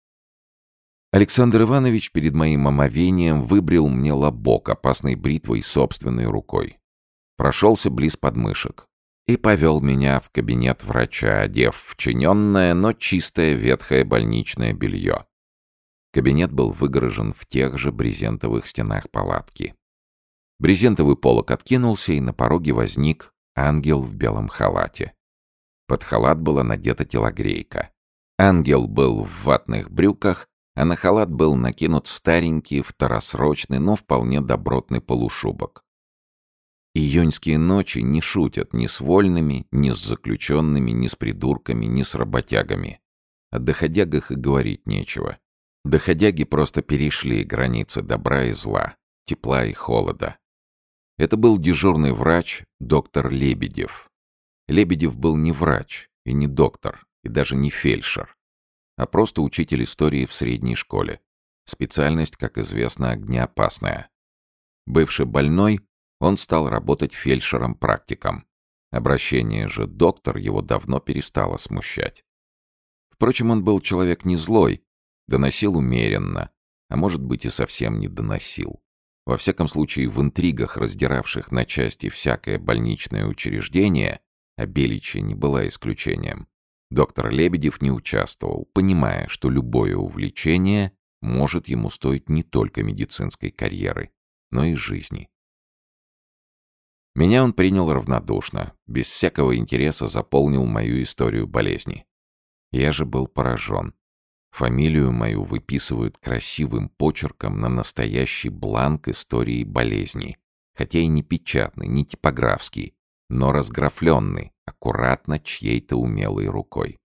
Александр Иванович перед моим омовением выбрил мне лобок опасной бритвой собственной рукой. Прошелся близ подмышек и повел меня в кабинет врача, одев в чиненное, но чистое ветхое больничное белье. Кабинет был выгорожен в тех же брезентовых стенах палатки. Брезентовый полог откинулся, и на пороге возник ангел в белом халате. Под халат была надета телогрейка. Ангел был в ватных брюках, а на халат был накинут старенький, второсрочный, но вполне добротный полушубок. Июньские ночи не шутят ни с вольными, ни с заключенными, ни с придурками, ни с работягами. О доходягах и говорить нечего. Доходяги просто перешли границы добра и зла, тепла и холода. Это был дежурный врач, доктор Лебедев. Лебедев был не врач и не доктор, и даже не фельдшер, а просто учитель истории в средней школе. Специальность, как известно, огнеопасная. Бывший больной, он стал работать фельдшером-практиком. Обращение же «доктор» его давно перестало смущать. Впрочем, он был человек не злой, доносил умеренно, а может быть и совсем не доносил. Во всяком случае, в интригах, раздиравших на части всякое больничное учреждение, а Беличья не была исключением, доктор Лебедев не участвовал, понимая, что любое увлечение может ему стоить не только медицинской карьеры, но и жизни. Меня он принял равнодушно, без всякого интереса заполнил мою историю болезни. Я же был поражен. Фамилию мою выписывают красивым почерком на настоящий бланк истории болезни, хотя и не печатный, не типографский, но разграфленный, аккуратно чьей-то умелой рукой.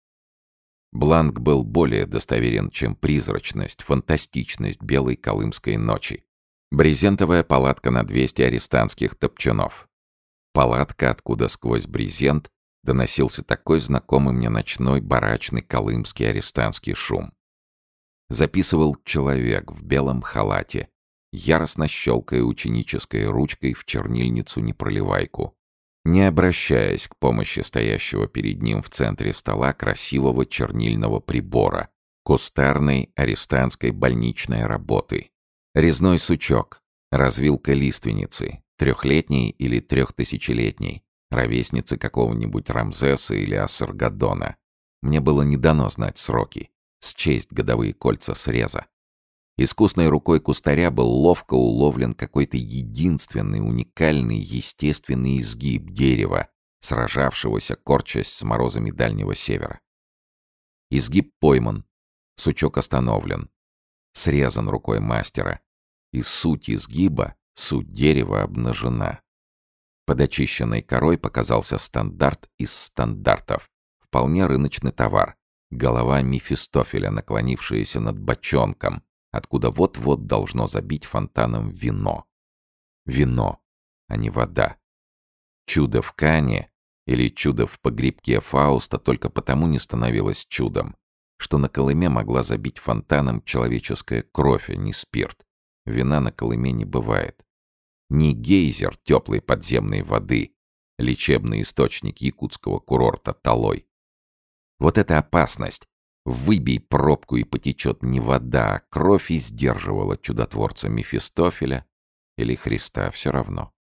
Бланк был более достоверен, чем призрачность, фантастичность белой колымской ночи. Брезентовая палатка на двести арестантских топчанов. Палатка, откуда сквозь брезент доносился такой знакомый мне ночной барачный колымский арестантский шум. Записывал человек в белом халате, яростно щелкая ученической ручкой в чернильницу-непроливайку, не обращаясь к помощи стоящего перед ним в центре стола красивого чернильного прибора, кустарной арестантской больничной работы. Резной сучок, развилка лиственницы, трехлетней или трехтысячелетней, ровесницы какого-нибудь Рамзеса или Ассаргадона. Мне было не дано знать сроки, счесть годовые кольца среза. Искусной рукой кустаря был ловко уловлен какой-то единственный, уникальный, естественный изгиб дерева, сражавшегося, корчась с морозами Дальнего Севера. Изгиб пойман, сучок остановлен, срезан рукой мастера, и суть изгиба, суть дерева обнажена. Под очищенной корой показался стандарт из стандартов, вполне рыночный товар, голова Мефистофеля, наклонившаяся над бочонком, откуда вот-вот должно забить фонтаном вино. Вино, а не вода. Чудо в Кане или чудо в погребке Фауста только потому не становилось чудом, что на Колыме могла забить фонтаном человеческая кровь, а не спирт. Вина на Колыме не бывает. Не гейзер теплой подземной воды, лечебный источник якутского курорта Талой. Вот эта опасность. Выбей пробку и потечет не вода, а кровь, и сдерживала чудотворца Мефистофеля или Христа, все равно.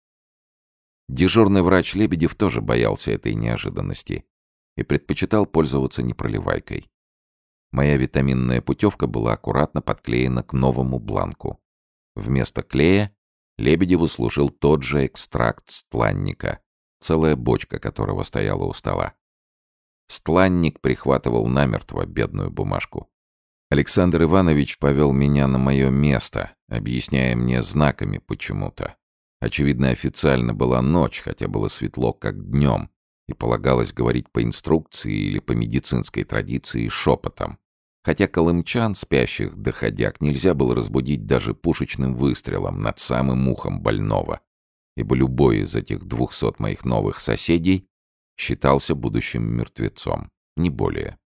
Дежурный врач Лебедев тоже боялся этой неожиданности и предпочитал пользоваться непроливайкой. Моя витаминная путевка была аккуратно подклеена к новому бланку. Вместо клея Лебедеву служил тот же экстракт стланника, целая бочка которого стояла у стола. Стланник прихватывал намертво бедную бумажку. Александр Иванович повел меня на мое место, объясняя мне знаками почему-то. Очевидно, официально была ночь, хотя было светло, как днем, и полагалось говорить по инструкции или по медицинской традиции шепотом, Хотя колымчан, спящих доходяг, нельзя было разбудить даже пушечным выстрелом над самым ухом больного, ибо любой из этих двухсот моих новых соседей считался будущим мертвецом, не более.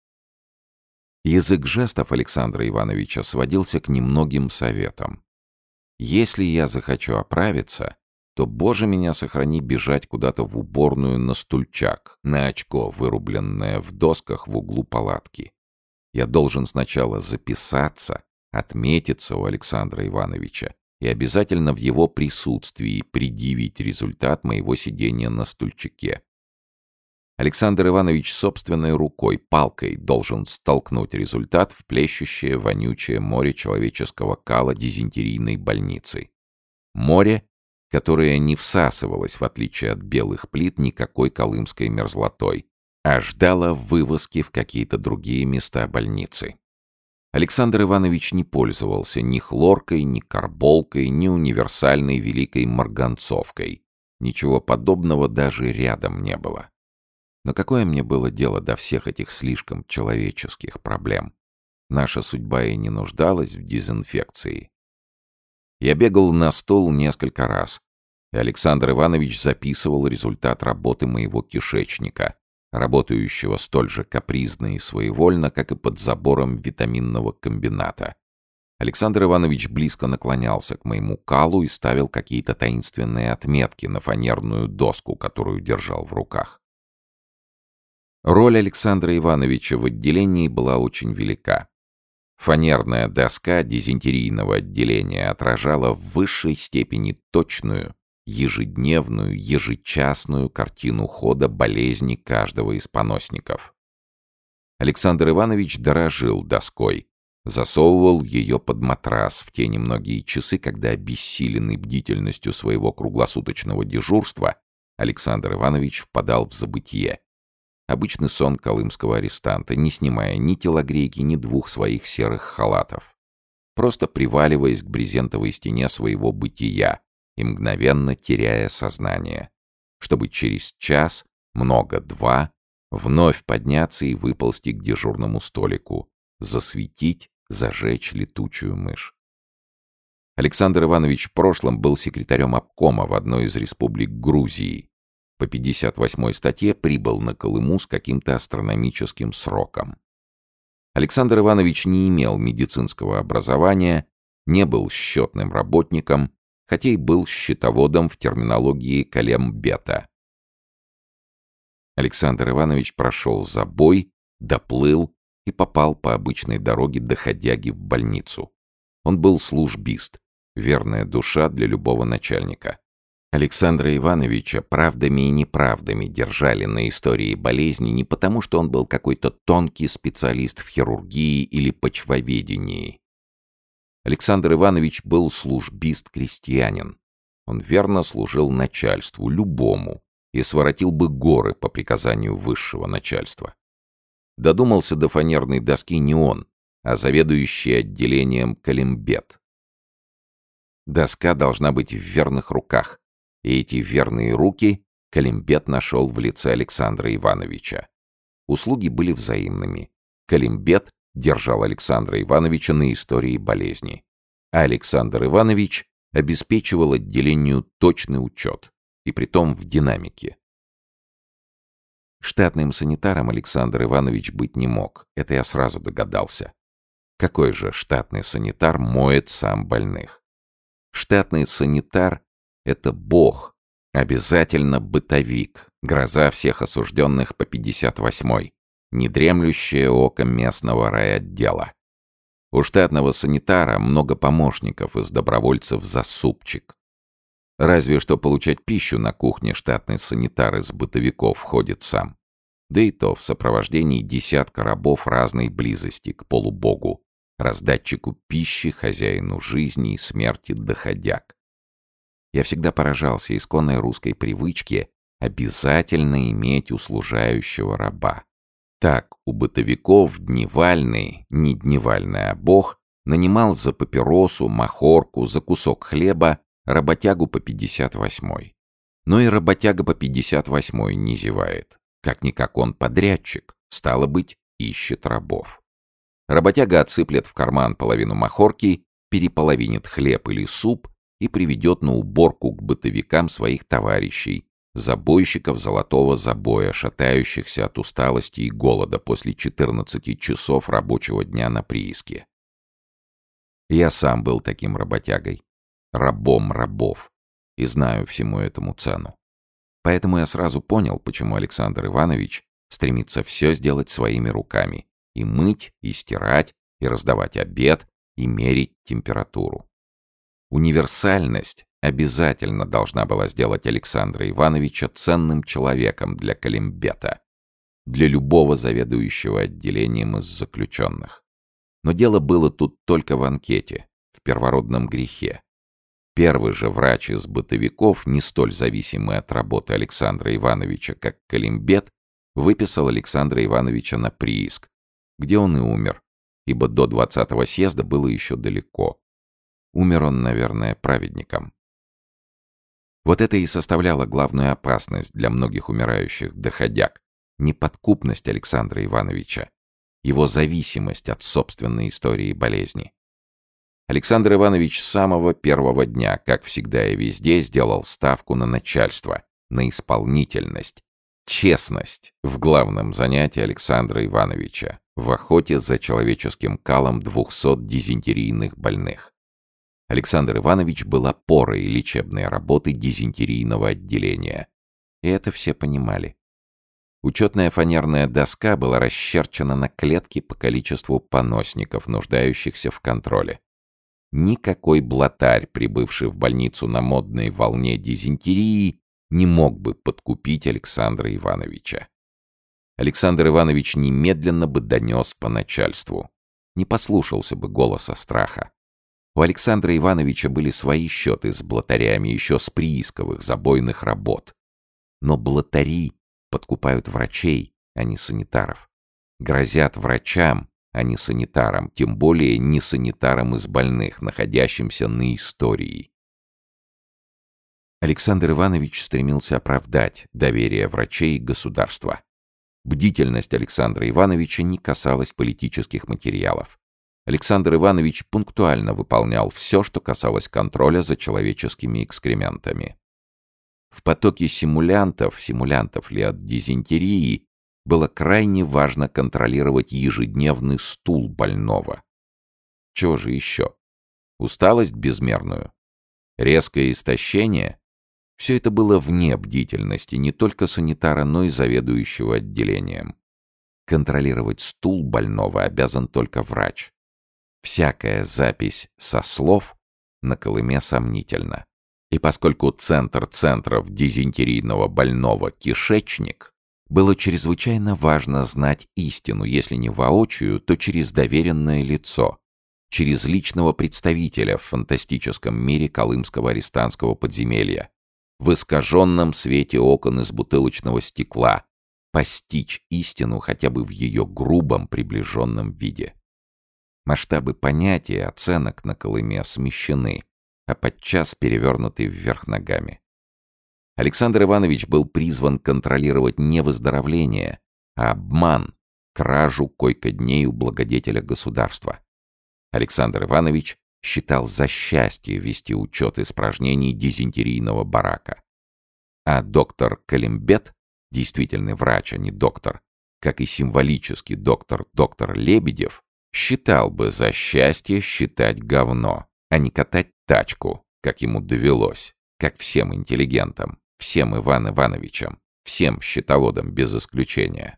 Язык жестов Александра Ивановича сводился к немногим советам. Если я захочу оправиться, то, Боже меня сохрани, бежать куда-то в уборную на стульчак, на очко, вырубленное в досках в углу палатки. Я должен сначала записаться, отметиться у Александра Ивановича и обязательно в его присутствии предъявить результат моего сидения на стульчике. Александр Иванович собственной рукой, палкой, должен столкнуть результат в плещущее, вонючее море человеческого кала дизентерийной больницы. Море, которое не всасывалось, в отличие от белых плит, никакой колымской мерзлотой, а ждало вывозки в какие-то другие места больницы. Александр Иванович не пользовался ни хлоркой, ни карболкой, ни универсальной великой марганцовкой. Ничего подобного даже рядом не было. Но какое мне было дело до всех этих слишком человеческих проблем? Наша судьба и не нуждалась в дезинфекции. Я бегал на стол несколько раз, и Александр Иванович записывал результат работы моего кишечника, работающего столь же капризно и своевольно, как и под забором витаминного комбината. Александр Иванович близко наклонялся к моему калу и ставил какие-то таинственные отметки на фанерную доску, которую держал в руках. Роль Александра Ивановича в отделении была очень велика. Фанерная доска дизентерийного отделения отражала в высшей степени точную, ежедневную, ежечасную картину хода болезни каждого из поносников. Александр Иванович дорожил доской, засовывал ее под матрас в те немногие часы, когда, обессиленный бдительностью своего круглосуточного дежурства, Александр Иванович впадал в забытье. Обычный сон колымского арестанта, не снимая ни телогрейки, ни двух своих серых халатов, просто приваливаясь к брезентовой стене своего бытия и мгновенно теряя сознание, чтобы через час, много-два, вновь подняться и выползти к дежурному столику, засветить, зажечь летучую мышь. Александр Иванович в прошлом был секретарем обкома в одной из республик Грузии. По пятьдесят восьмой статье прибыл на Колыму с каким-то астрономическим сроком. Александр Иванович не имел медицинского образования, не был счетным работником, хотя и был счетоводом в терминологии Колембета. Александр Иванович прошел забой, доплыл и попал по обычной дороге доходяги в больницу. Он был службист, верная душа для любого начальника. Александра Ивановича правдами и неправдами держали на истории болезни не потому, что он был какой-то тонкий специалист в хирургии или почвоведении. Александр Иванович был службист-крестьянин. Он верно служил начальству, любому, и своротил бы горы по приказанию высшего начальства. Додумался до фанерной доски не он, а заведующий отделением Колембет. Доска должна быть в верных руках. И эти верные руки Колембет нашел в лице Александра Ивановича. Услуги были взаимными. Колембет держал Александра Ивановича на истории болезни, а Александр Иванович обеспечивал отделению точный учет, и притом в динамике. Штатным санитаром Александр Иванович быть не мог, это я сразу догадался. Какой же штатный санитар моет сам больных? Штатный санитар — это бог, обязательно бытовик, гроза всех осужденных по пятьдесят восьмой, недремлющее око местного райотдела. У штатного санитара много помощников из добровольцев за супчик. Разве что получать пищу на кухне штатный санитар из бытовиков ходит сам. Да и то в сопровождении десятка рабов разной близости к полубогу, раздатчику пищи, хозяину жизни и смерти доходяг. Я всегда поражался исконной русской привычке обязательно иметь услужающего раба. Так у бытовиков дневальный, не дневальный, а бог, нанимал за папиросу, махорку, за кусок хлеба работягу по пятьдесят восьмой. Но и работяга по пятьдесят восьмой не зевает. Как-никак он подрядчик, стало быть, ищет рабов. Работяга отсыплет в карман половину махорки, переполовинит хлеб или суп и приведет на уборку к бытовикам своих товарищей, забойщиков золотого забоя, шатающихся от усталости и голода после четырнадцати часов рабочего дня на прииске. Я сам был таким работягой, рабом рабов, и знаю всему этому цену. Поэтому я сразу понял, почему Александр Иванович стремится все сделать своими руками: и мыть, и стирать, и раздавать обед, и мерить температуру. Универсальность обязательно должна была сделать Александра Ивановича ценным человеком для Колимбета, для любого заведующего отделением из заключенных. Но дело было тут только в анкете, в первородном грехе. Первый же врач из бытовиков, не столь зависимый от работы Александра Ивановича, как Колимбет, выписал Александра Ивановича на прииск, где он и умер, ибо до двадцатого съезда было еще далеко. Умер он, наверное, праведником. Вот это и составляло главную опасность для многих умирающих доходяг. Неподкупность Александра Ивановича, его зависимость от собственной истории болезни. Александр Иванович с самого первого дня, как всегда и везде, сделал ставку на начальство, на исполнительность, честность в главном занятии Александра Ивановича — в охоте за человеческим калом двухсот дизентерийных больных. Александр Иванович был опорой лечебной работы дизентерийного отделения. И это все понимали. Учетная фанерная доска была расчерчена на клетке по количеству поносников, нуждающихся в контроле. Никакой блатарь, прибывший в больницу на модной волне дизентерии, не мог бы подкупить Александра Ивановича. Александр Иванович немедленно бы донес по начальству. Не послушался бы голоса страха. У Александра Ивановича были свои счеты с блатарями еще с приисковых забойных работ. Но блатари подкупают врачей, а не санитаров. Грозят врачам, а не санитарам, тем более не санитарам из больных, находящимся на истории. Александр Иванович стремился оправдать доверие врачей и государства. Бдительность Александра Ивановича не касалась политических материалов. Александр Иванович пунктуально выполнял все, что касалось контроля за человеческими экскрементами. В потоке симулянтов, симулянтов ли от дизентерии, было крайне важно контролировать ежедневный стул больного. Чего же еще? Усталость безмерную? Резкое истощение? Все это было вне бдительности не только санитара, но и заведующего отделением. Контролировать стул больного обязан только врач. Всякая запись со слов на Колыме сомнительна. И поскольку центр центров дизентерийного больного — кишечник, было чрезвычайно важно знать истину, если не воочию, то через доверенное лицо, через личного представителя в фантастическом мире колымского арестантского подземелья, в искаженном свете окон из бутылочного стекла, постичь истину хотя бы в ее грубом приближенном виде. Масштабы понятий и оценок на Колыме смещены, а подчас перевернуты вверх ногами. Александр Иванович был призван контролировать не выздоровление, а обман, кражу койко-дней у благодетеля государства. Александр Иванович считал за счастье вести учет испражнений дизентерийного барака. А доктор Колимбет, действительный врач, а не доктор, как и символический доктор доктор Лебедев, считал бы за счастье считать говно, а не катать тачку, как ему довелось, как всем интеллигентам, всем Иван Ивановичам, всем счетоводам без исключения.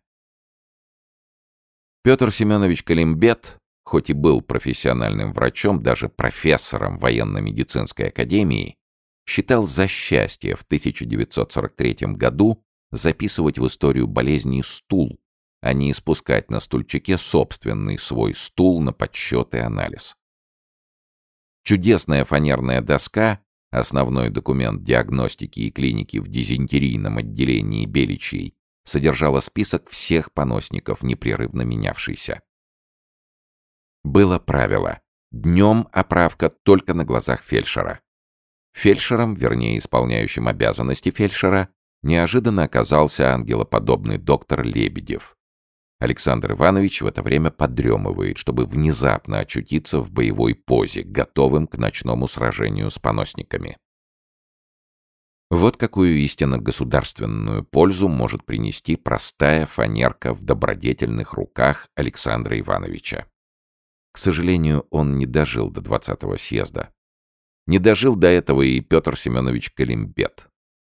Петр Семенович Колимбет, хоть и был профессиональным врачом, даже профессором военно-медицинской академии, считал за счастье в тысяча девятьсот сорок третьем году записывать в историю болезни стул, а не испускать на стульчике собственный свой стул на подсчет и анализ. Чудесная фанерная доска, основной документ диагностики и клиники в дизентерийном отделении Беличьей, содержала список всех поносников, непрерывно менявшийся. Было правило: днем оправка только на глазах фельдшера. Фельдшером, вернее исполняющим обязанности фельдшера, неожиданно оказался ангелоподобный доктор Лебедев. Александр Иванович в это время подремывает, чтобы внезапно очутиться в боевой позе, готовым к ночному сражению с поносниками. Вот какую истинно государственную пользу может принести простая фанерка в добродетельных руках Александра Ивановича. К сожалению, он не дожил до двадцатого съезда. Не дожил до этого и Петр Семенович Калимбет.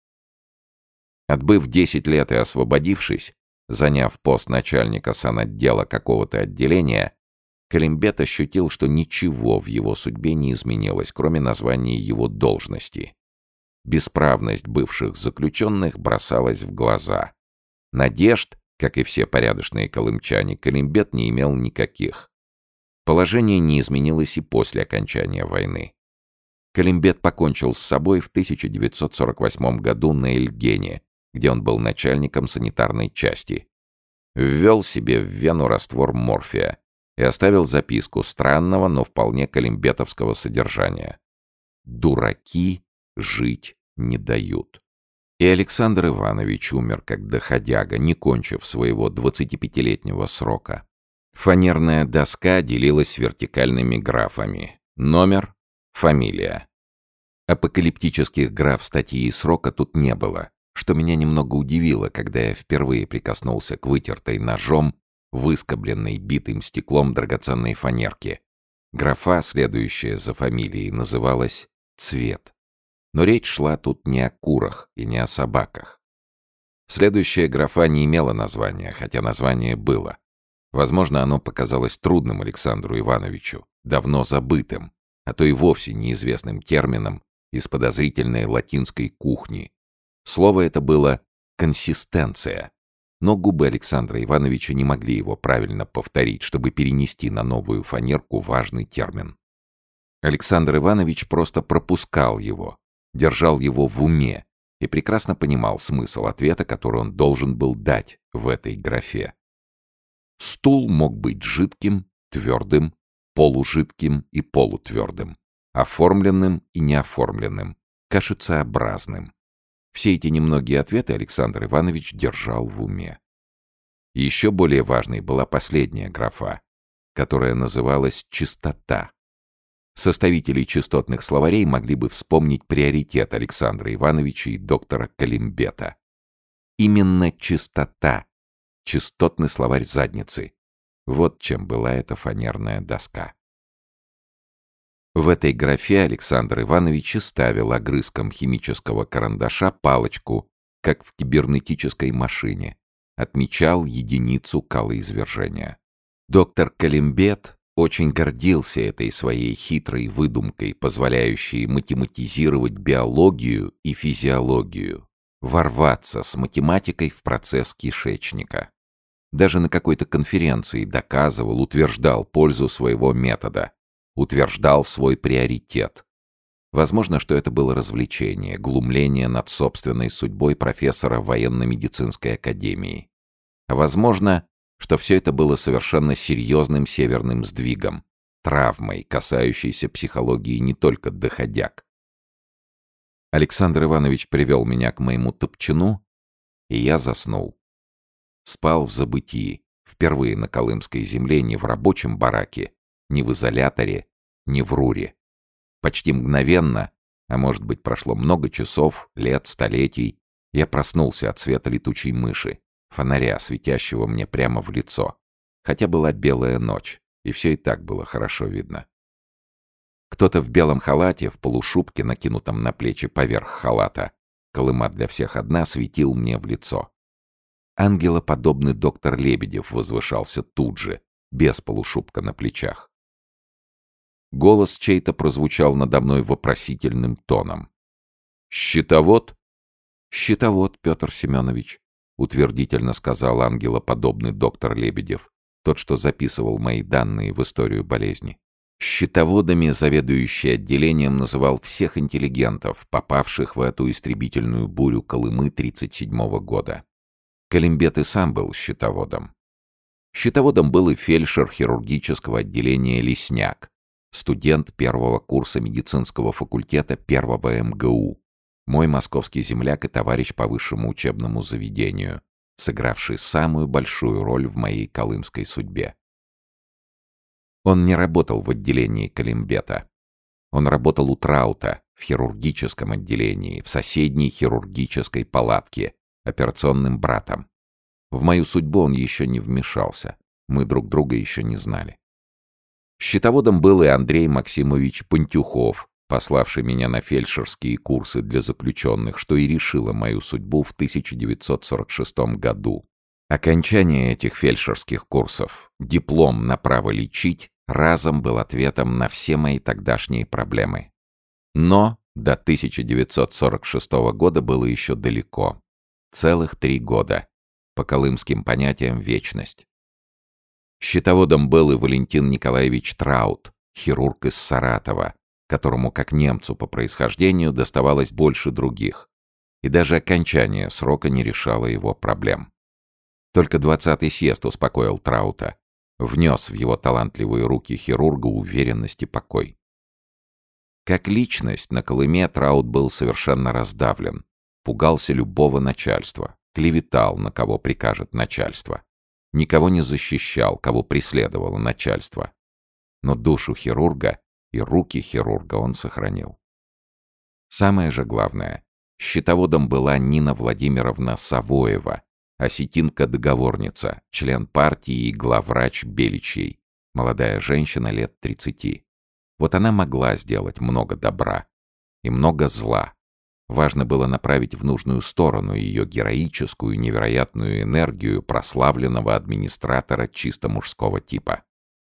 Отбыв десять лет и освободившись, заняв пост начальника санотдела какого-то отделения, Калимбет ощутил, что ничего в его судьбе не изменилось, кроме названия его должности. Бесправность бывших заключенных бросалась в глаза. Надежд, как и все порядочные колымчане, Калимбет не имел никаких. Положение не изменилось и после окончания войны. Калимбет покончил с собой в тысяча девятьсот сорок восьмом году на Эльгене, где он был начальником санитарной части. Ввел себе в вену раствор морфия и оставил записку странного, но вполне калимбетовского содержания. «Дураки жить не дают». И Александр Иванович умер как доходяга, не кончив своего двадцатипятилетнего срока. Фанерная доска делилась вертикальными графами. Номер, фамилия. Апокалиптических граф статьи и срока тут не было, что меня немного удивило, когда я впервые прикоснулся к вытертой ножом, выскобленной битым стеклом драгоценной фанерки. Графа, следующая за фамилией, называлась «Цвет». Но речь шла тут не о курах и не о собаках. Следующая графа не имела названия, хотя название было. Возможно, оно показалось трудным Александру Ивановичу, давно забытым, а то и вовсе неизвестным термином из подозрительной латинской кухни. Слово это было «консистенция», но губы Александра Ивановича не могли его правильно повторить, чтобы перенести на новую фанерку важный термин. Александр Иванович просто пропускал его, держал его в уме и прекрасно понимал смысл ответа, который он должен был дать в этой графе. Стул мог быть жидким, твердым, полужидким и полутвердым, оформленным и неоформленным, кашицеобразным. Все эти немногие ответы Александр Иванович держал в уме. И еще более важной была последняя графа, которая называлась «чистота». Составители частотных словарей могли бы вспомнить приоритет Александра Ивановича и доктора Калимбета. Именно чистота, частотный словарь задницы. Вот чем была эта фанерная доска. В этой графе Александр Иванович ставил огрызком химического карандаша палочку, как в кибернетической машине, отмечал единицу калоизвержения. Доктор Калимбет очень гордился этой своей хитрой выдумкой, позволяющей математизировать биологию и физиологию, ворваться с математикой в процесс кишечника. Даже на какой-то конференции доказывал, утверждал пользу своего метода, утверждал свой приоритет. Возможно, что это было развлечение, глумление над собственной судьбой профессора военно-медицинской академии. А возможно, что все это было совершенно серьезным северным сдвигом, травмой, касающейся психологии не только доходяг. Александр Иванович привел меня к моему топчину, и я заснул. Спал в забытии, впервые на Колымской земле, не в рабочем бараке, не в изоляторе, не в руре. Почти мгновенно, а может быть прошло много часов, лет, столетий, я проснулся от света летучей мыши, фонаря, светящего мне прямо в лицо. Хотя была белая ночь, и все и так было хорошо видно. Кто-то в белом халате, в полушубке, накинутом на плечи поверх халата, Колыма для всех одна, светил мне в лицо. Ангелоподобный доктор Лебедев возвышался тут же, без полушубка на плечах. Голос чей-то прозвучал надо мной вопросительным тоном. «Счетовод?» «Счетовод, Петр Семенович», — утвердительно сказал ангелоподобный доктор Лебедев, тот, что записывал мои данные в историю болезни. Счетоводами заведующий отделением называл всех интеллигентов, попавших в эту истребительную бурю Колымы тридцать седьмого года. Калимбет и сам был счетоводом. Счетоводом был и фельдшер хирургического отделения Лесняк, студент первого курса медицинского факультета первого эм гэ у, мой московский земляк и товарищ по высшему учебному заведению, сыгравший самую большую роль в моей колымской судьбе. Он не работал в отделении Колимбета. Он работал у Траута в хирургическом отделении, в соседней хирургической палатке, операционным братом. В мою судьбу он еще не вмешался. Мы друг друга еще не знали. Счетоводом был и Андрей Максимович Пантюхов, пославший меня на фельдшерские курсы для заключенных, что и решило мою судьбу в тысяча девятьсот сорок шестом году. Окончание этих фельдшерских курсов, диплом на право лечить, разом был ответом на все мои тогдашние проблемы. Но до тысяча девятьсот сорок шестого года было еще далеко. Целых три года. По колымским понятиям вечность. Счетоводом был и Валентин Николаевич Траут, хирург из Саратова, которому, как немцу по происхождению, доставалось больше других. И даже окончание срока не решало его проблем. Только двадцатый съезд успокоил Траута, внес в его талантливые руки хирурга уверенность и покой. Как личность на Колыме Траут был совершенно раздавлен, пугался любого начальства, клеветал, на кого прикажет начальство, никого не защищал, кого преследовало начальство. Но душу хирурга и руки хирурга он сохранил. Самое же главное, счетоводом была Нина Владимировна Савоева, осетинка-договорница, член партии и главврач Беличьей, молодая женщина лет тридцати. Вот она могла сделать много добра и много зла. Важно было направить в нужную сторону ее героическую, невероятную энергию прославленного администратора чисто мужского типа.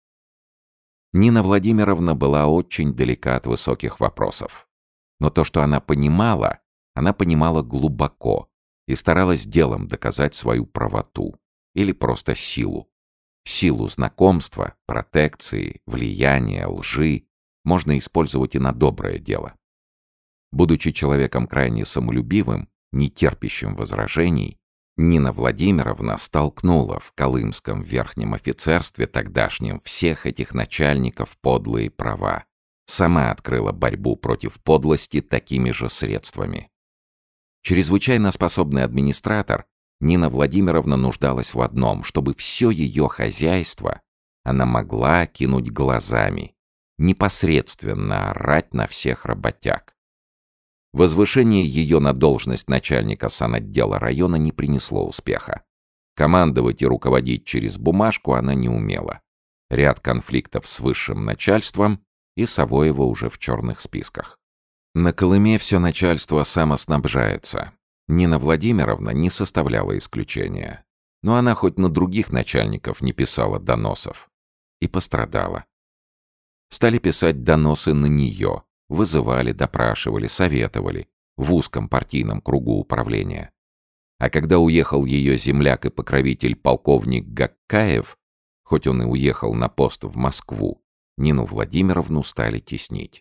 Нина Владимировна была очень далека от высоких вопросов. Но то, что она понимала, она понимала глубоко и старалась делом доказать свою правоту или просто силу. Силу знакомства, протекции, влияния, лжи можно использовать и на доброе дело. Будучи человеком крайне самолюбивым, не терпящим возражений, Нина Владимировна столкнула в колымском верхнем офицерстве тогдашнем всех этих начальников подлые права. Сама открыла борьбу против подлости такими же средствами. Чрезвычайно способный администратор, Нина Владимировна нуждалась в одном, чтобы все ее хозяйство она могла кинуть глазами, непосредственно орать на всех работяг. Возвышение ее на должность начальника санотдела района не принесло успеха. Командовать и руководить через бумажку она не умела. Ряд конфликтов с высшим начальством, и Савоева уже в черных списках. На Колыме все начальство самоснабжается. Нина Владимировна не составляла исключения. Но она хоть на других начальников не писала доносов. И пострадала. Стали писать доносы на нее. Вызывали, допрашивали, советовали в узком партийном кругу управления. А когда уехал ее земляк и покровитель полковник Гаккаев, хоть он и уехал на пост в Москву, Нину Владимировну стали теснить.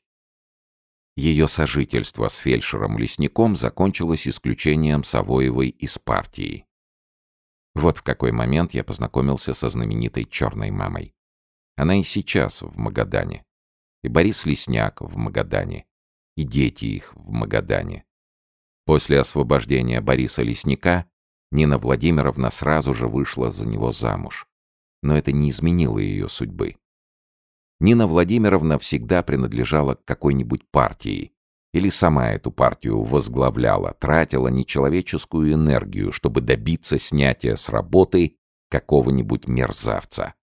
Ее сожительство с фельдшером-лесником закончилось исключением Савоевой из партии. Вот в какой момент я познакомился со знаменитой черной мамой. Она и сейчас в Магадане. И Борис Лесняк в Магадане, и дети их в Магадане. После освобождения Бориса Лесняка Нина Владимировна сразу же вышла за него замуж. Но это не изменило ее судьбы. Нина Владимировна всегда принадлежала к какой-нибудь партии, или сама эту партию возглавляла, тратила нечеловеческую энергию, чтобы добиться снятия с работы какого-нибудь мерзавца.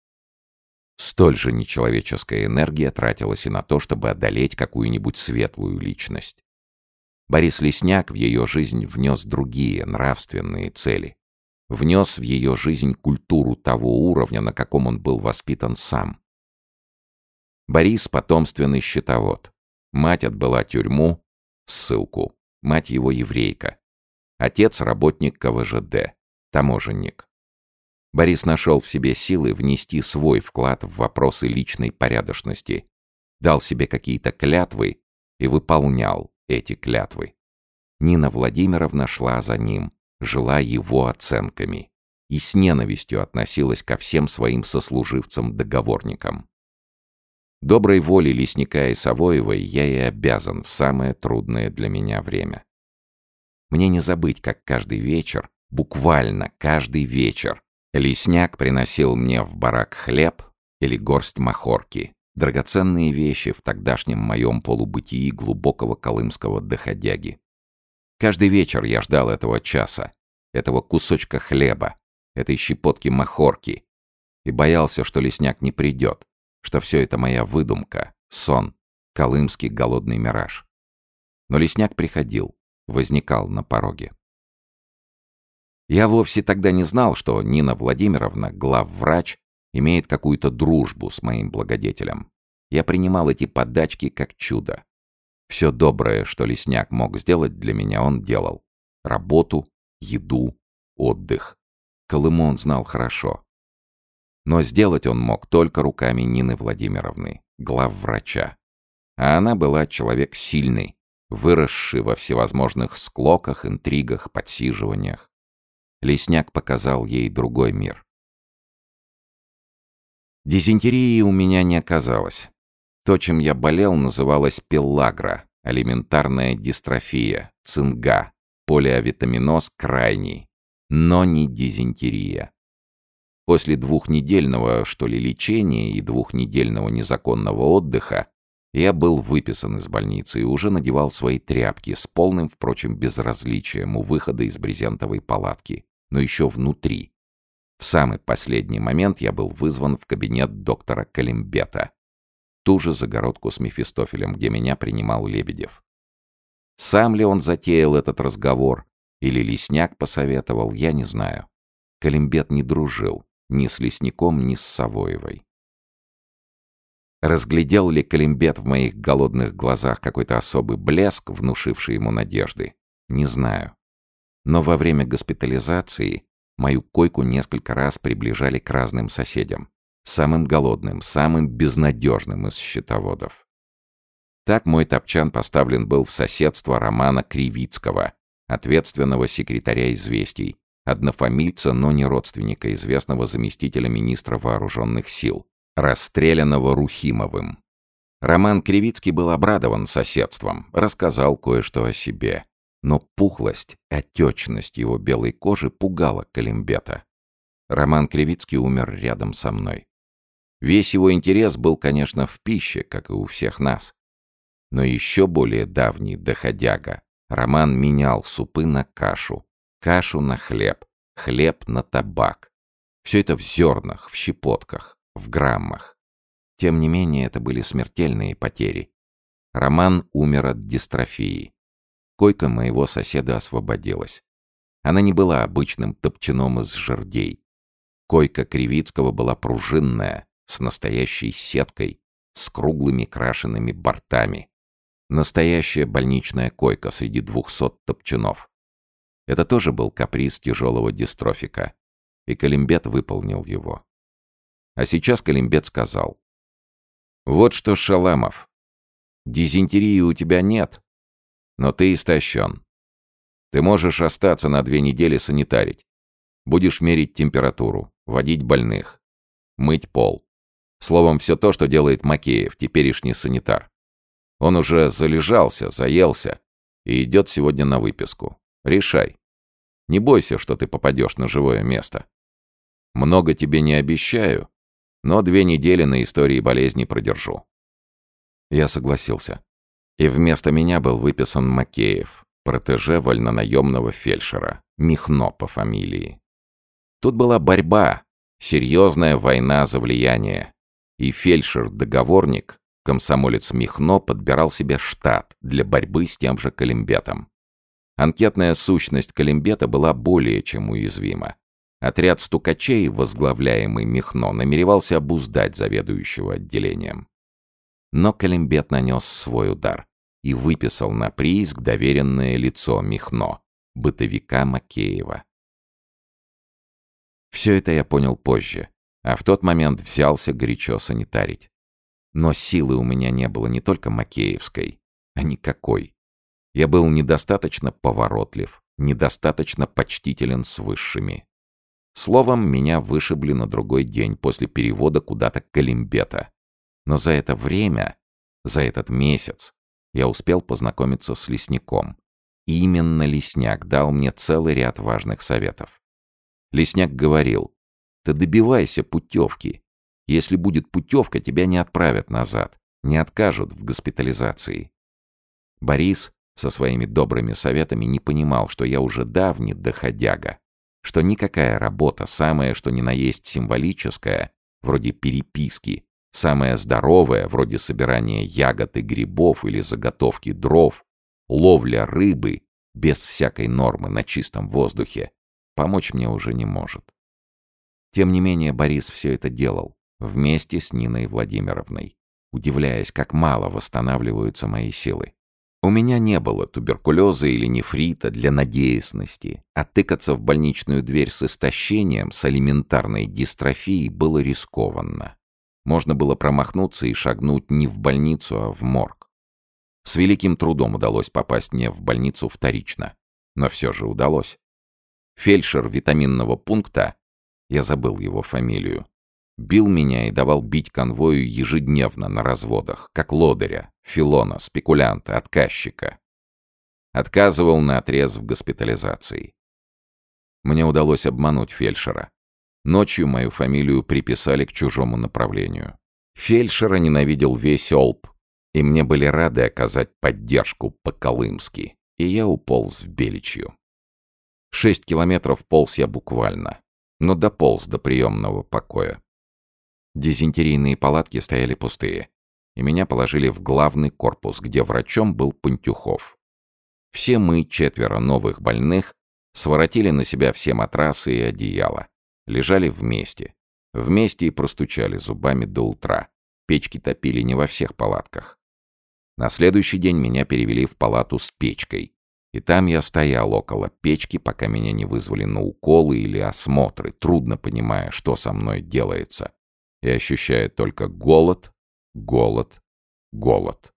Столь же нечеловеческая энергия тратилась и на то, чтобы одолеть какую-нибудь светлую личность. Борис Лесняк в ее жизнь внес другие нравственные цели. Внес в ее жизнь культуру того уровня, на каком он был воспитан сам. Борис — потомственный счетовод. Мать отбыла тюрьму, ссылку. Мать его еврейка. Отец — работник ка вэ жэ дэ, таможенник. Борис нашел в себе силы внести свой вклад в вопросы личной порядочности, дал себе какие-то клятвы и выполнял эти клятвы. Нина Владимировна шла за ним, жила его оценками и с ненавистью относилась ко всем своим сослуживцам-договорникам. Доброй воле Лесника и Савоевой я и обязан в самое трудное для меня время. Мне не забыть, как каждый вечер Буквально каждый вечер лесняк приносил мне в барак хлеб или горсть махорки, драгоценные вещи в тогдашнем моем полубытии глубокого колымского доходяги. Каждый вечер я ждал этого часа, этого кусочка хлеба, этой щепотки махорки, и боялся, что лесняк не придет, что все это моя выдумка, сон, колымский голодный мираж. Но лесняк приходил, возникал на пороге. Я вовсе тогда не знал, что Нина Владимировна, главврач, имеет какую-то дружбу с моим благодетелем. Я принимал эти подачки как чудо. Все доброе, что лесняк мог сделать для меня, он делал. Работу, еду, отдых. Колыму он знал хорошо. Но сделать он мог только руками Нины Владимировны, главврача. А она была человек сильный, выросший во всевозможных склоках, интригах, подсиживаниях. Лесняк показал ей другой мир. Дизентерии у меня не оказалось. То, чем я болел, называлось пеллагра, алиментарная дистрофия, цинга, полиавитаминоз крайний, но не дизентерия. После двухнедельного, что ли, лечения и двухнедельного незаконного отдыха я был выписан из больницы и уже надевал свои тряпки с полным, впрочем, безразличием у выхода из брезентовой палатки, но еще внутри. В самый последний момент я был вызван в кабинет доктора Колимбета, ту же загородку с Мефистофелем, где меня принимал Лебедев. Сам ли он затеял этот разговор, или лесняк посоветовал, я не знаю. Колимбет не дружил ни с лесником, ни с Савоевой. Разглядел ли Колимбет в моих голодных глазах какой-то особый блеск, внушивший ему надежды? Не знаю. Но во время госпитализации мою койку несколько раз приближали к разным соседям. Самым голодным, самым безнадежным из счетоводов. Так мой топчан поставлен был в соседство Романа Кривицкого, ответственного секретаря «Известий», однофамильца, но не родственника известного заместителя министра вооруженных сил, расстрелянного Рухимовым. Роман Кривицкий был обрадован соседством, рассказал кое-что о себе. Но пухлость, отечность его белой кожи пугала Колимбета. Роман Кривицкий умер рядом со мной. Весь его интерес был, конечно, в пище, как и у всех нас. Но еще более давний доходяга, Роман менял супы на кашу, кашу на хлеб, хлеб на табак. Все это в зернах, в щепотках, в граммах. Тем не менее, это были смертельные потери. Роман умер от дистрофии. Койка моего соседа освободилась. Она не была обычным топчаном из жердей. Койка Кривицкого была пружинная, с настоящей сеткой, с круглыми крашенными бортами. Настоящая больничная койка среди двухсот топчанов. Это тоже был каприз тяжелого дистрофика, и Колимбет выполнил его. А сейчас Колимбет сказал: «Вот что, Шаламов, дизентерии у тебя нет, но ты истощен. Ты можешь остаться на две недели санитарить. Будешь мерить температуру, водить больных, мыть пол. Словом, все то, что делает Макеев, теперешний санитар. Он уже залежался, заелся и идет сегодня на выписку. Решай. Не бойся, что ты попадешь на живое место. Много тебе не обещаю, но две недели на истории болезни продержу». Я согласился. И вместо меня был выписан Макеев, протеже вольнонаемного фельдшера, Михно по фамилии. Тут была борьба, серьезная война за влияние. И фельдшер-договорник, комсомолец Михно, подбирал себе штат для борьбы с тем же Колимбетом. Анкетная сущность Колимбета была более чем уязвима. Отряд стукачей, возглавляемый Михно, намеревался обуздать заведующего отделением. Но Колимбет нанес свой удар и выписал на прииск доверенное лицо Михно, бытовика Макеева. Все это я понял позже, а в тот момент взялся горячо санитарить. Но силы у меня не было не только макеевской, а никакой. Я был недостаточно поворотлив, недостаточно почтителен с высшими. Словом, меня вышибли на другой день после перевода куда-то Колимбета. Но за это время, за этот месяц, я успел познакомиться с лесником И именно лесняк дал мне целый ряд важных советов. Лесняк говорил: «Ты добивайся путевки. Если будет путевка, тебя не отправят назад, не откажут в госпитализации». Борис со своими добрыми советами не понимал, что я уже давний доходяга, что никакая работа, самая что ни на есть символическая, вроде переписки, самая здоровая, вроде собирания ягод и грибов или заготовки дров, ловля рыбы без всякой нормы на чистом воздухе, помочь мне уже не может. Тем не менее, Борис все это делал вместе с Ниной Владимировной, удивляясь, как мало восстанавливаются мои силы. У меня не было туберкулеза или нефрита для надеясности, а тыкаться в больничную дверь с истощением, с элементарной дистрофией было рискованно. Можно было промахнуться и шагнуть не в больницу, а в морг. С великим трудом удалось попасть мне в больницу вторично, но все же удалось. Фельдшер витаминного пункта, я забыл его фамилию, бил меня и давал бить конвою ежедневно на разводах, как лодыря, филона, спекулянта, отказчика. Отказывал наотрез в госпитализации. Мне удалось обмануть фельдшера. Ночью мою фамилию приписали к чужому направлению. Фельдшера ненавидел весь Олб, и мне были рады оказать поддержку по-колымски, и я уполз в Беличью. Шесть километров полз я буквально, но дополз до приемного покоя. Дизентерийные палатки стояли пустые, и меня положили в главный корпус, где врачом был Пантюхов. Все мы, четверо новых больных, своротили на себя все матрасы и одеяла, лежали вместе. Вместе и простучали зубами до утра. Печки топили не во всех палатках. На следующий день меня перевели в палату с печкой, и там я стоял около печки, пока меня не вызвали на уколы или осмотры, трудно понимая, что со мной делается, и ощущая только голод, голод, голод.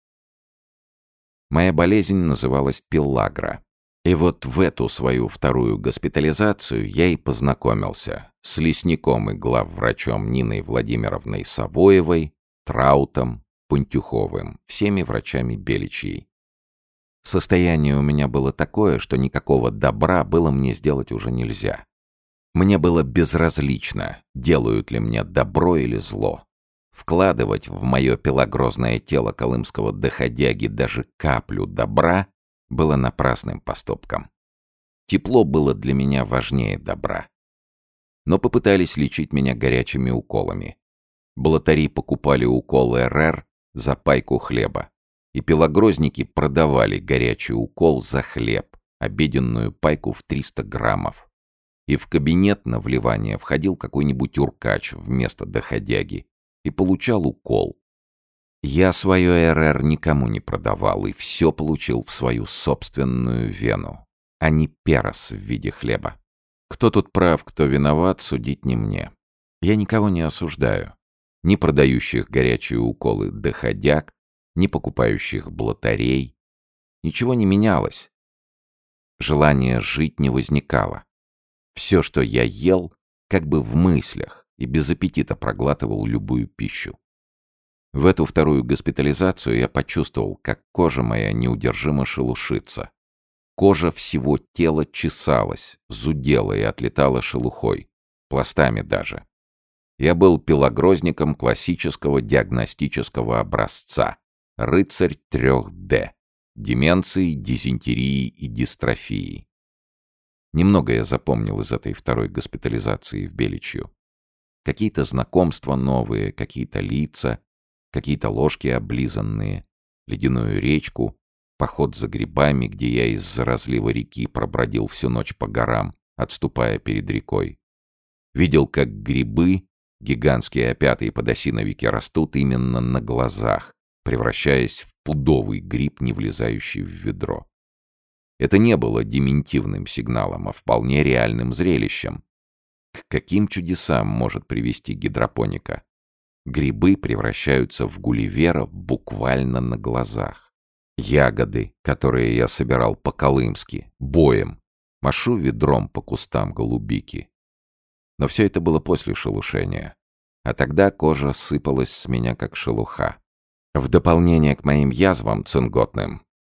Моя болезнь называлась пиллагра. И вот в эту свою вторую госпитализацию я и познакомился с лесником и главврачом Ниной Владимировной Савоевой, Траутом, Пантюховым, всеми врачами Беличьей. Состояние у меня было такое, что никакого добра было мне сделать уже нельзя. Мне было безразлично, делают ли мне добро или зло. Вкладывать в мое пилагрозное тело колымского доходяги даже каплю добра было напрасным поступком. Тепло было для меня важнее добра. Но попытались лечить меня горячими уколами. Блатари покупали укол эр эр за пайку хлеба, и пилагрозники продавали горячий укол за хлеб, обеденную пайку в триста граммов. И в кабинет на вливание входил какой-нибудь уркач вместо доходяги и получал укол. Я свое эр эр никому не продавал и все получил в свою собственную вену, а не перос в виде хлеба. Кто тут прав, кто виноват, судить не мне. Я никого не осуждаю. Ни продающих горячие уколы доходяг, ни покупающих блатарей. Ничего не менялось. Желание жить не возникало. Все, что я ел, как бы в мыслях, и без аппетита проглатывал любую пищу. В эту вторую госпитализацию я почувствовал, как кожа моя неудержимо шелушится. Кожа всего тела чесалась, зудела и отлетала шелухой, пластами даже. Я был пилагрозником классического диагностического образца, рыцарь трех дэ — деменции, дизентерии и дистрофии. Немного я запомнил из этой второй госпитализации в Беличью. Какие-то знакомства новые, какие-то лица, какие-то ложки облизанные, ледяную речку, поход за грибами, где я из-за разлива реки пробродил всю ночь по горам, отступая перед рекой. Видел, как грибы, гигантские опятые подосиновики, растут именно на глазах, превращаясь в пудовый гриб, не влезающий в ведро. Это не было дементивным сигналом, а вполне реальным зрелищем. К каким чудесам может привести гидропоника? Грибы превращаются в гулливеров буквально на глазах. Ягоды, которые я собирал по-колымски, боем, машу ведром по кустам голубики. Но все это было после шелушения. А тогда кожа сыпалась с меня, как шелуха. В дополнение к моим язвам цинготным,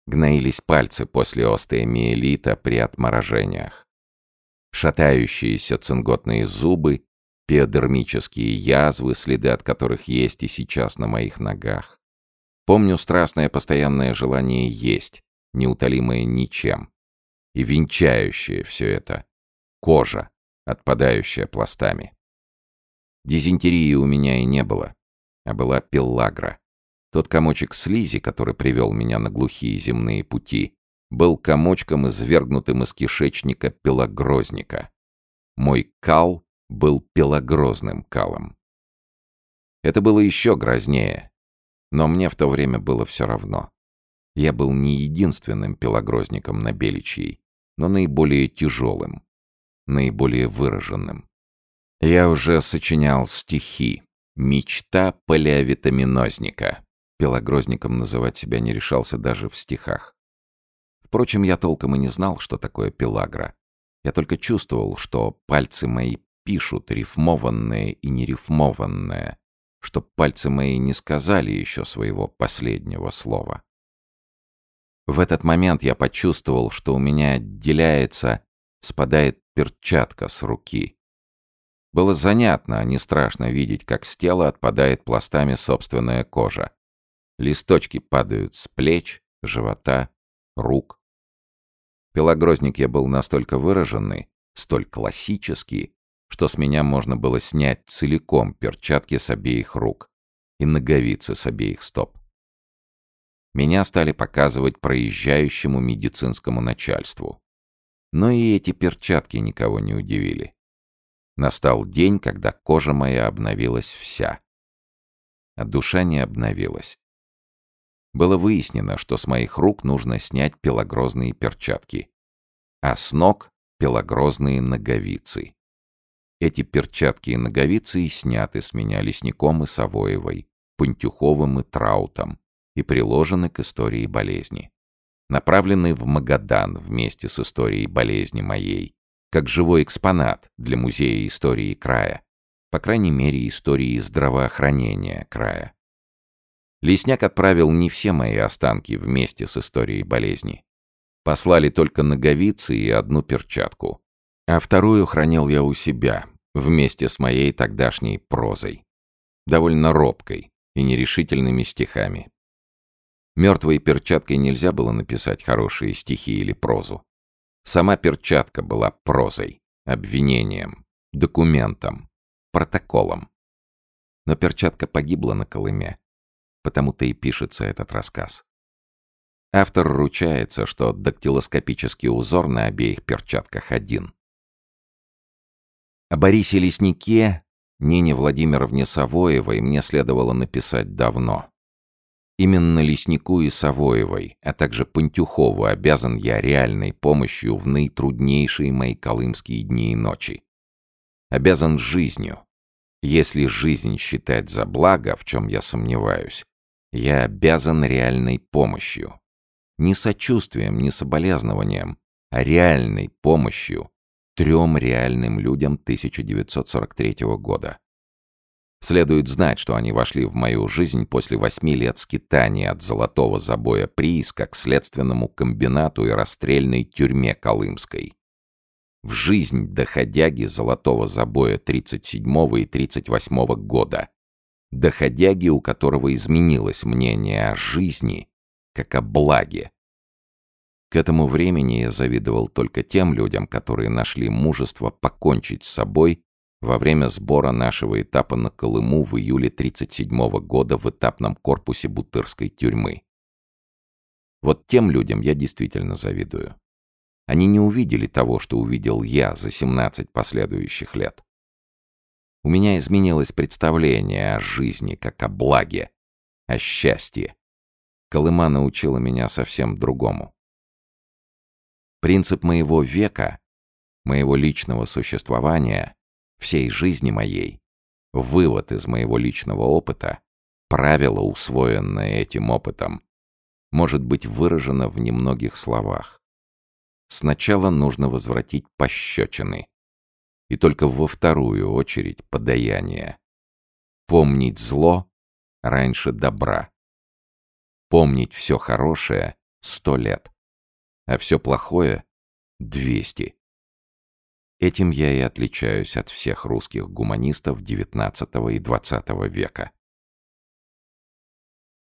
Гноились пальцы после остеомиелита при отморожениях. Шатающиеся цинготные зубы, пиодермические язвы, следы от которых есть и сейчас на моих ногах. Помню страстное постоянное желание есть, неутолимое ничем. И венчающее все это — кожа, отпадающая пластами. Дизентерии у меня и не было, а была пеллагра. Тот комочек слизи, который привел меня на глухие земные пути, был комочком, извергнутым из кишечника пелагрозника. Мой кал был пелагрозным калом. Это было еще грознее, но мне в то время было все равно. Я был не единственным пелагрозником на Беличьей, но наиболее тяжелым, наиболее выраженным. Я уже сочинял стихи «Мечта палеовитаминозника». Пелагрозником называть себя не решался даже в стихах. Впрочем, я толком и не знал, что такое пелагра. Я только чувствовал, что пальцы мои пишут рифмованное и нерифмованное, что пальцы мои не сказали еще своего последнего слова. В этот момент я почувствовал, что у меня отделяется, спадает перчатка с руки. Было занятно, а не страшно видеть, как с тела отпадает пластами собственная кожа. Листочки падают с плеч, живота, рук. Пелагрозник я был настолько выраженный, столь классический, что с меня можно было снять целиком перчатки с обеих рук и ноговицы с обеих стоп. Меня стали показывать проезжающему медицинскому начальству. Но и эти перчатки никого не удивили. Настал день, когда кожа моя обновилась вся. А душа не обновилась. Было выяснено, что с моих рук нужно снять пелагрозные перчатки, а с ног — пелагрозные ноговицы. Эти перчатки и ноговицы сняты с меня Лесником и Савоевой, Пантюховым и Траутом и приложены к истории болезни. Направлены в Магадан вместе с историей болезни моей, как живой экспонат для музея истории края, по крайней мере, истории здравоохранения края. Лесняк отправил не все мои останки вместе с историей болезни. Послали только ноговицы и одну перчатку, а вторую хранил я у себя, вместе с моей тогдашней прозой, довольно робкой и нерешительными стихами. Мертвой перчаткой нельзя было написать хорошие стихи или прозу. Сама перчатка была прозой, обвинением, документом, протоколом. Но перчатка погибла на Колыме, потому-то и пишется этот рассказ. Автор ручается, что дактилоскопический узор на обеих перчатках один. О Борисе Леснике, Нине Владимировне Савоевой мне следовало написать давно. Именно Леснику и Савоевой, а также Пантюхову обязан я реальной помощью в наитруднейшие мои колымские дни и ночи. Обязан жизнью. Если жизнь считать за благо, в чем я сомневаюсь, я обязан реальной помощью. Не сочувствием, не соболезнованием, а реальной помощью трем реальным людям тысяча девятьсот сорок третьего года. Следует знать, что они вошли в мою жизнь после восьми лет скитания от золотого забоя прииска к следственному комбинату и расстрельной тюрьме Колымской. В жизнь доходяги золотого забоя тридцать седьмого и тридцать восьмого года. Доходяги, у которого изменилось мнение о жизни, как о благе. К этому времени я завидовал только тем людям, которые нашли мужество покончить с собой во время сбора нашего этапа на Колыму в июле тридцать седьмого года в этапном корпусе Бутырской тюрьмы. Вот тем людям я действительно завидую. Они не увидели того, что увидел я за семнадцать последующих лет. У меня изменилось представление о жизни как о благе, о счастье. Колыма научила меня совсем другому. Принцип моего века, моего личного существования, всей жизни моей, вывод из моего личного опыта, правило, усвоенное этим опытом, может быть выражено в немногих словах. Сначала нужно возвратить пощечины, и только во вторую очередь подаяние. Помнить зло раньше добра. Помнить все хорошее сто лет. А все плохое — двести. Этим я и отличаюсь от всех русских гуманистов девятнадцатого и двадцатого века.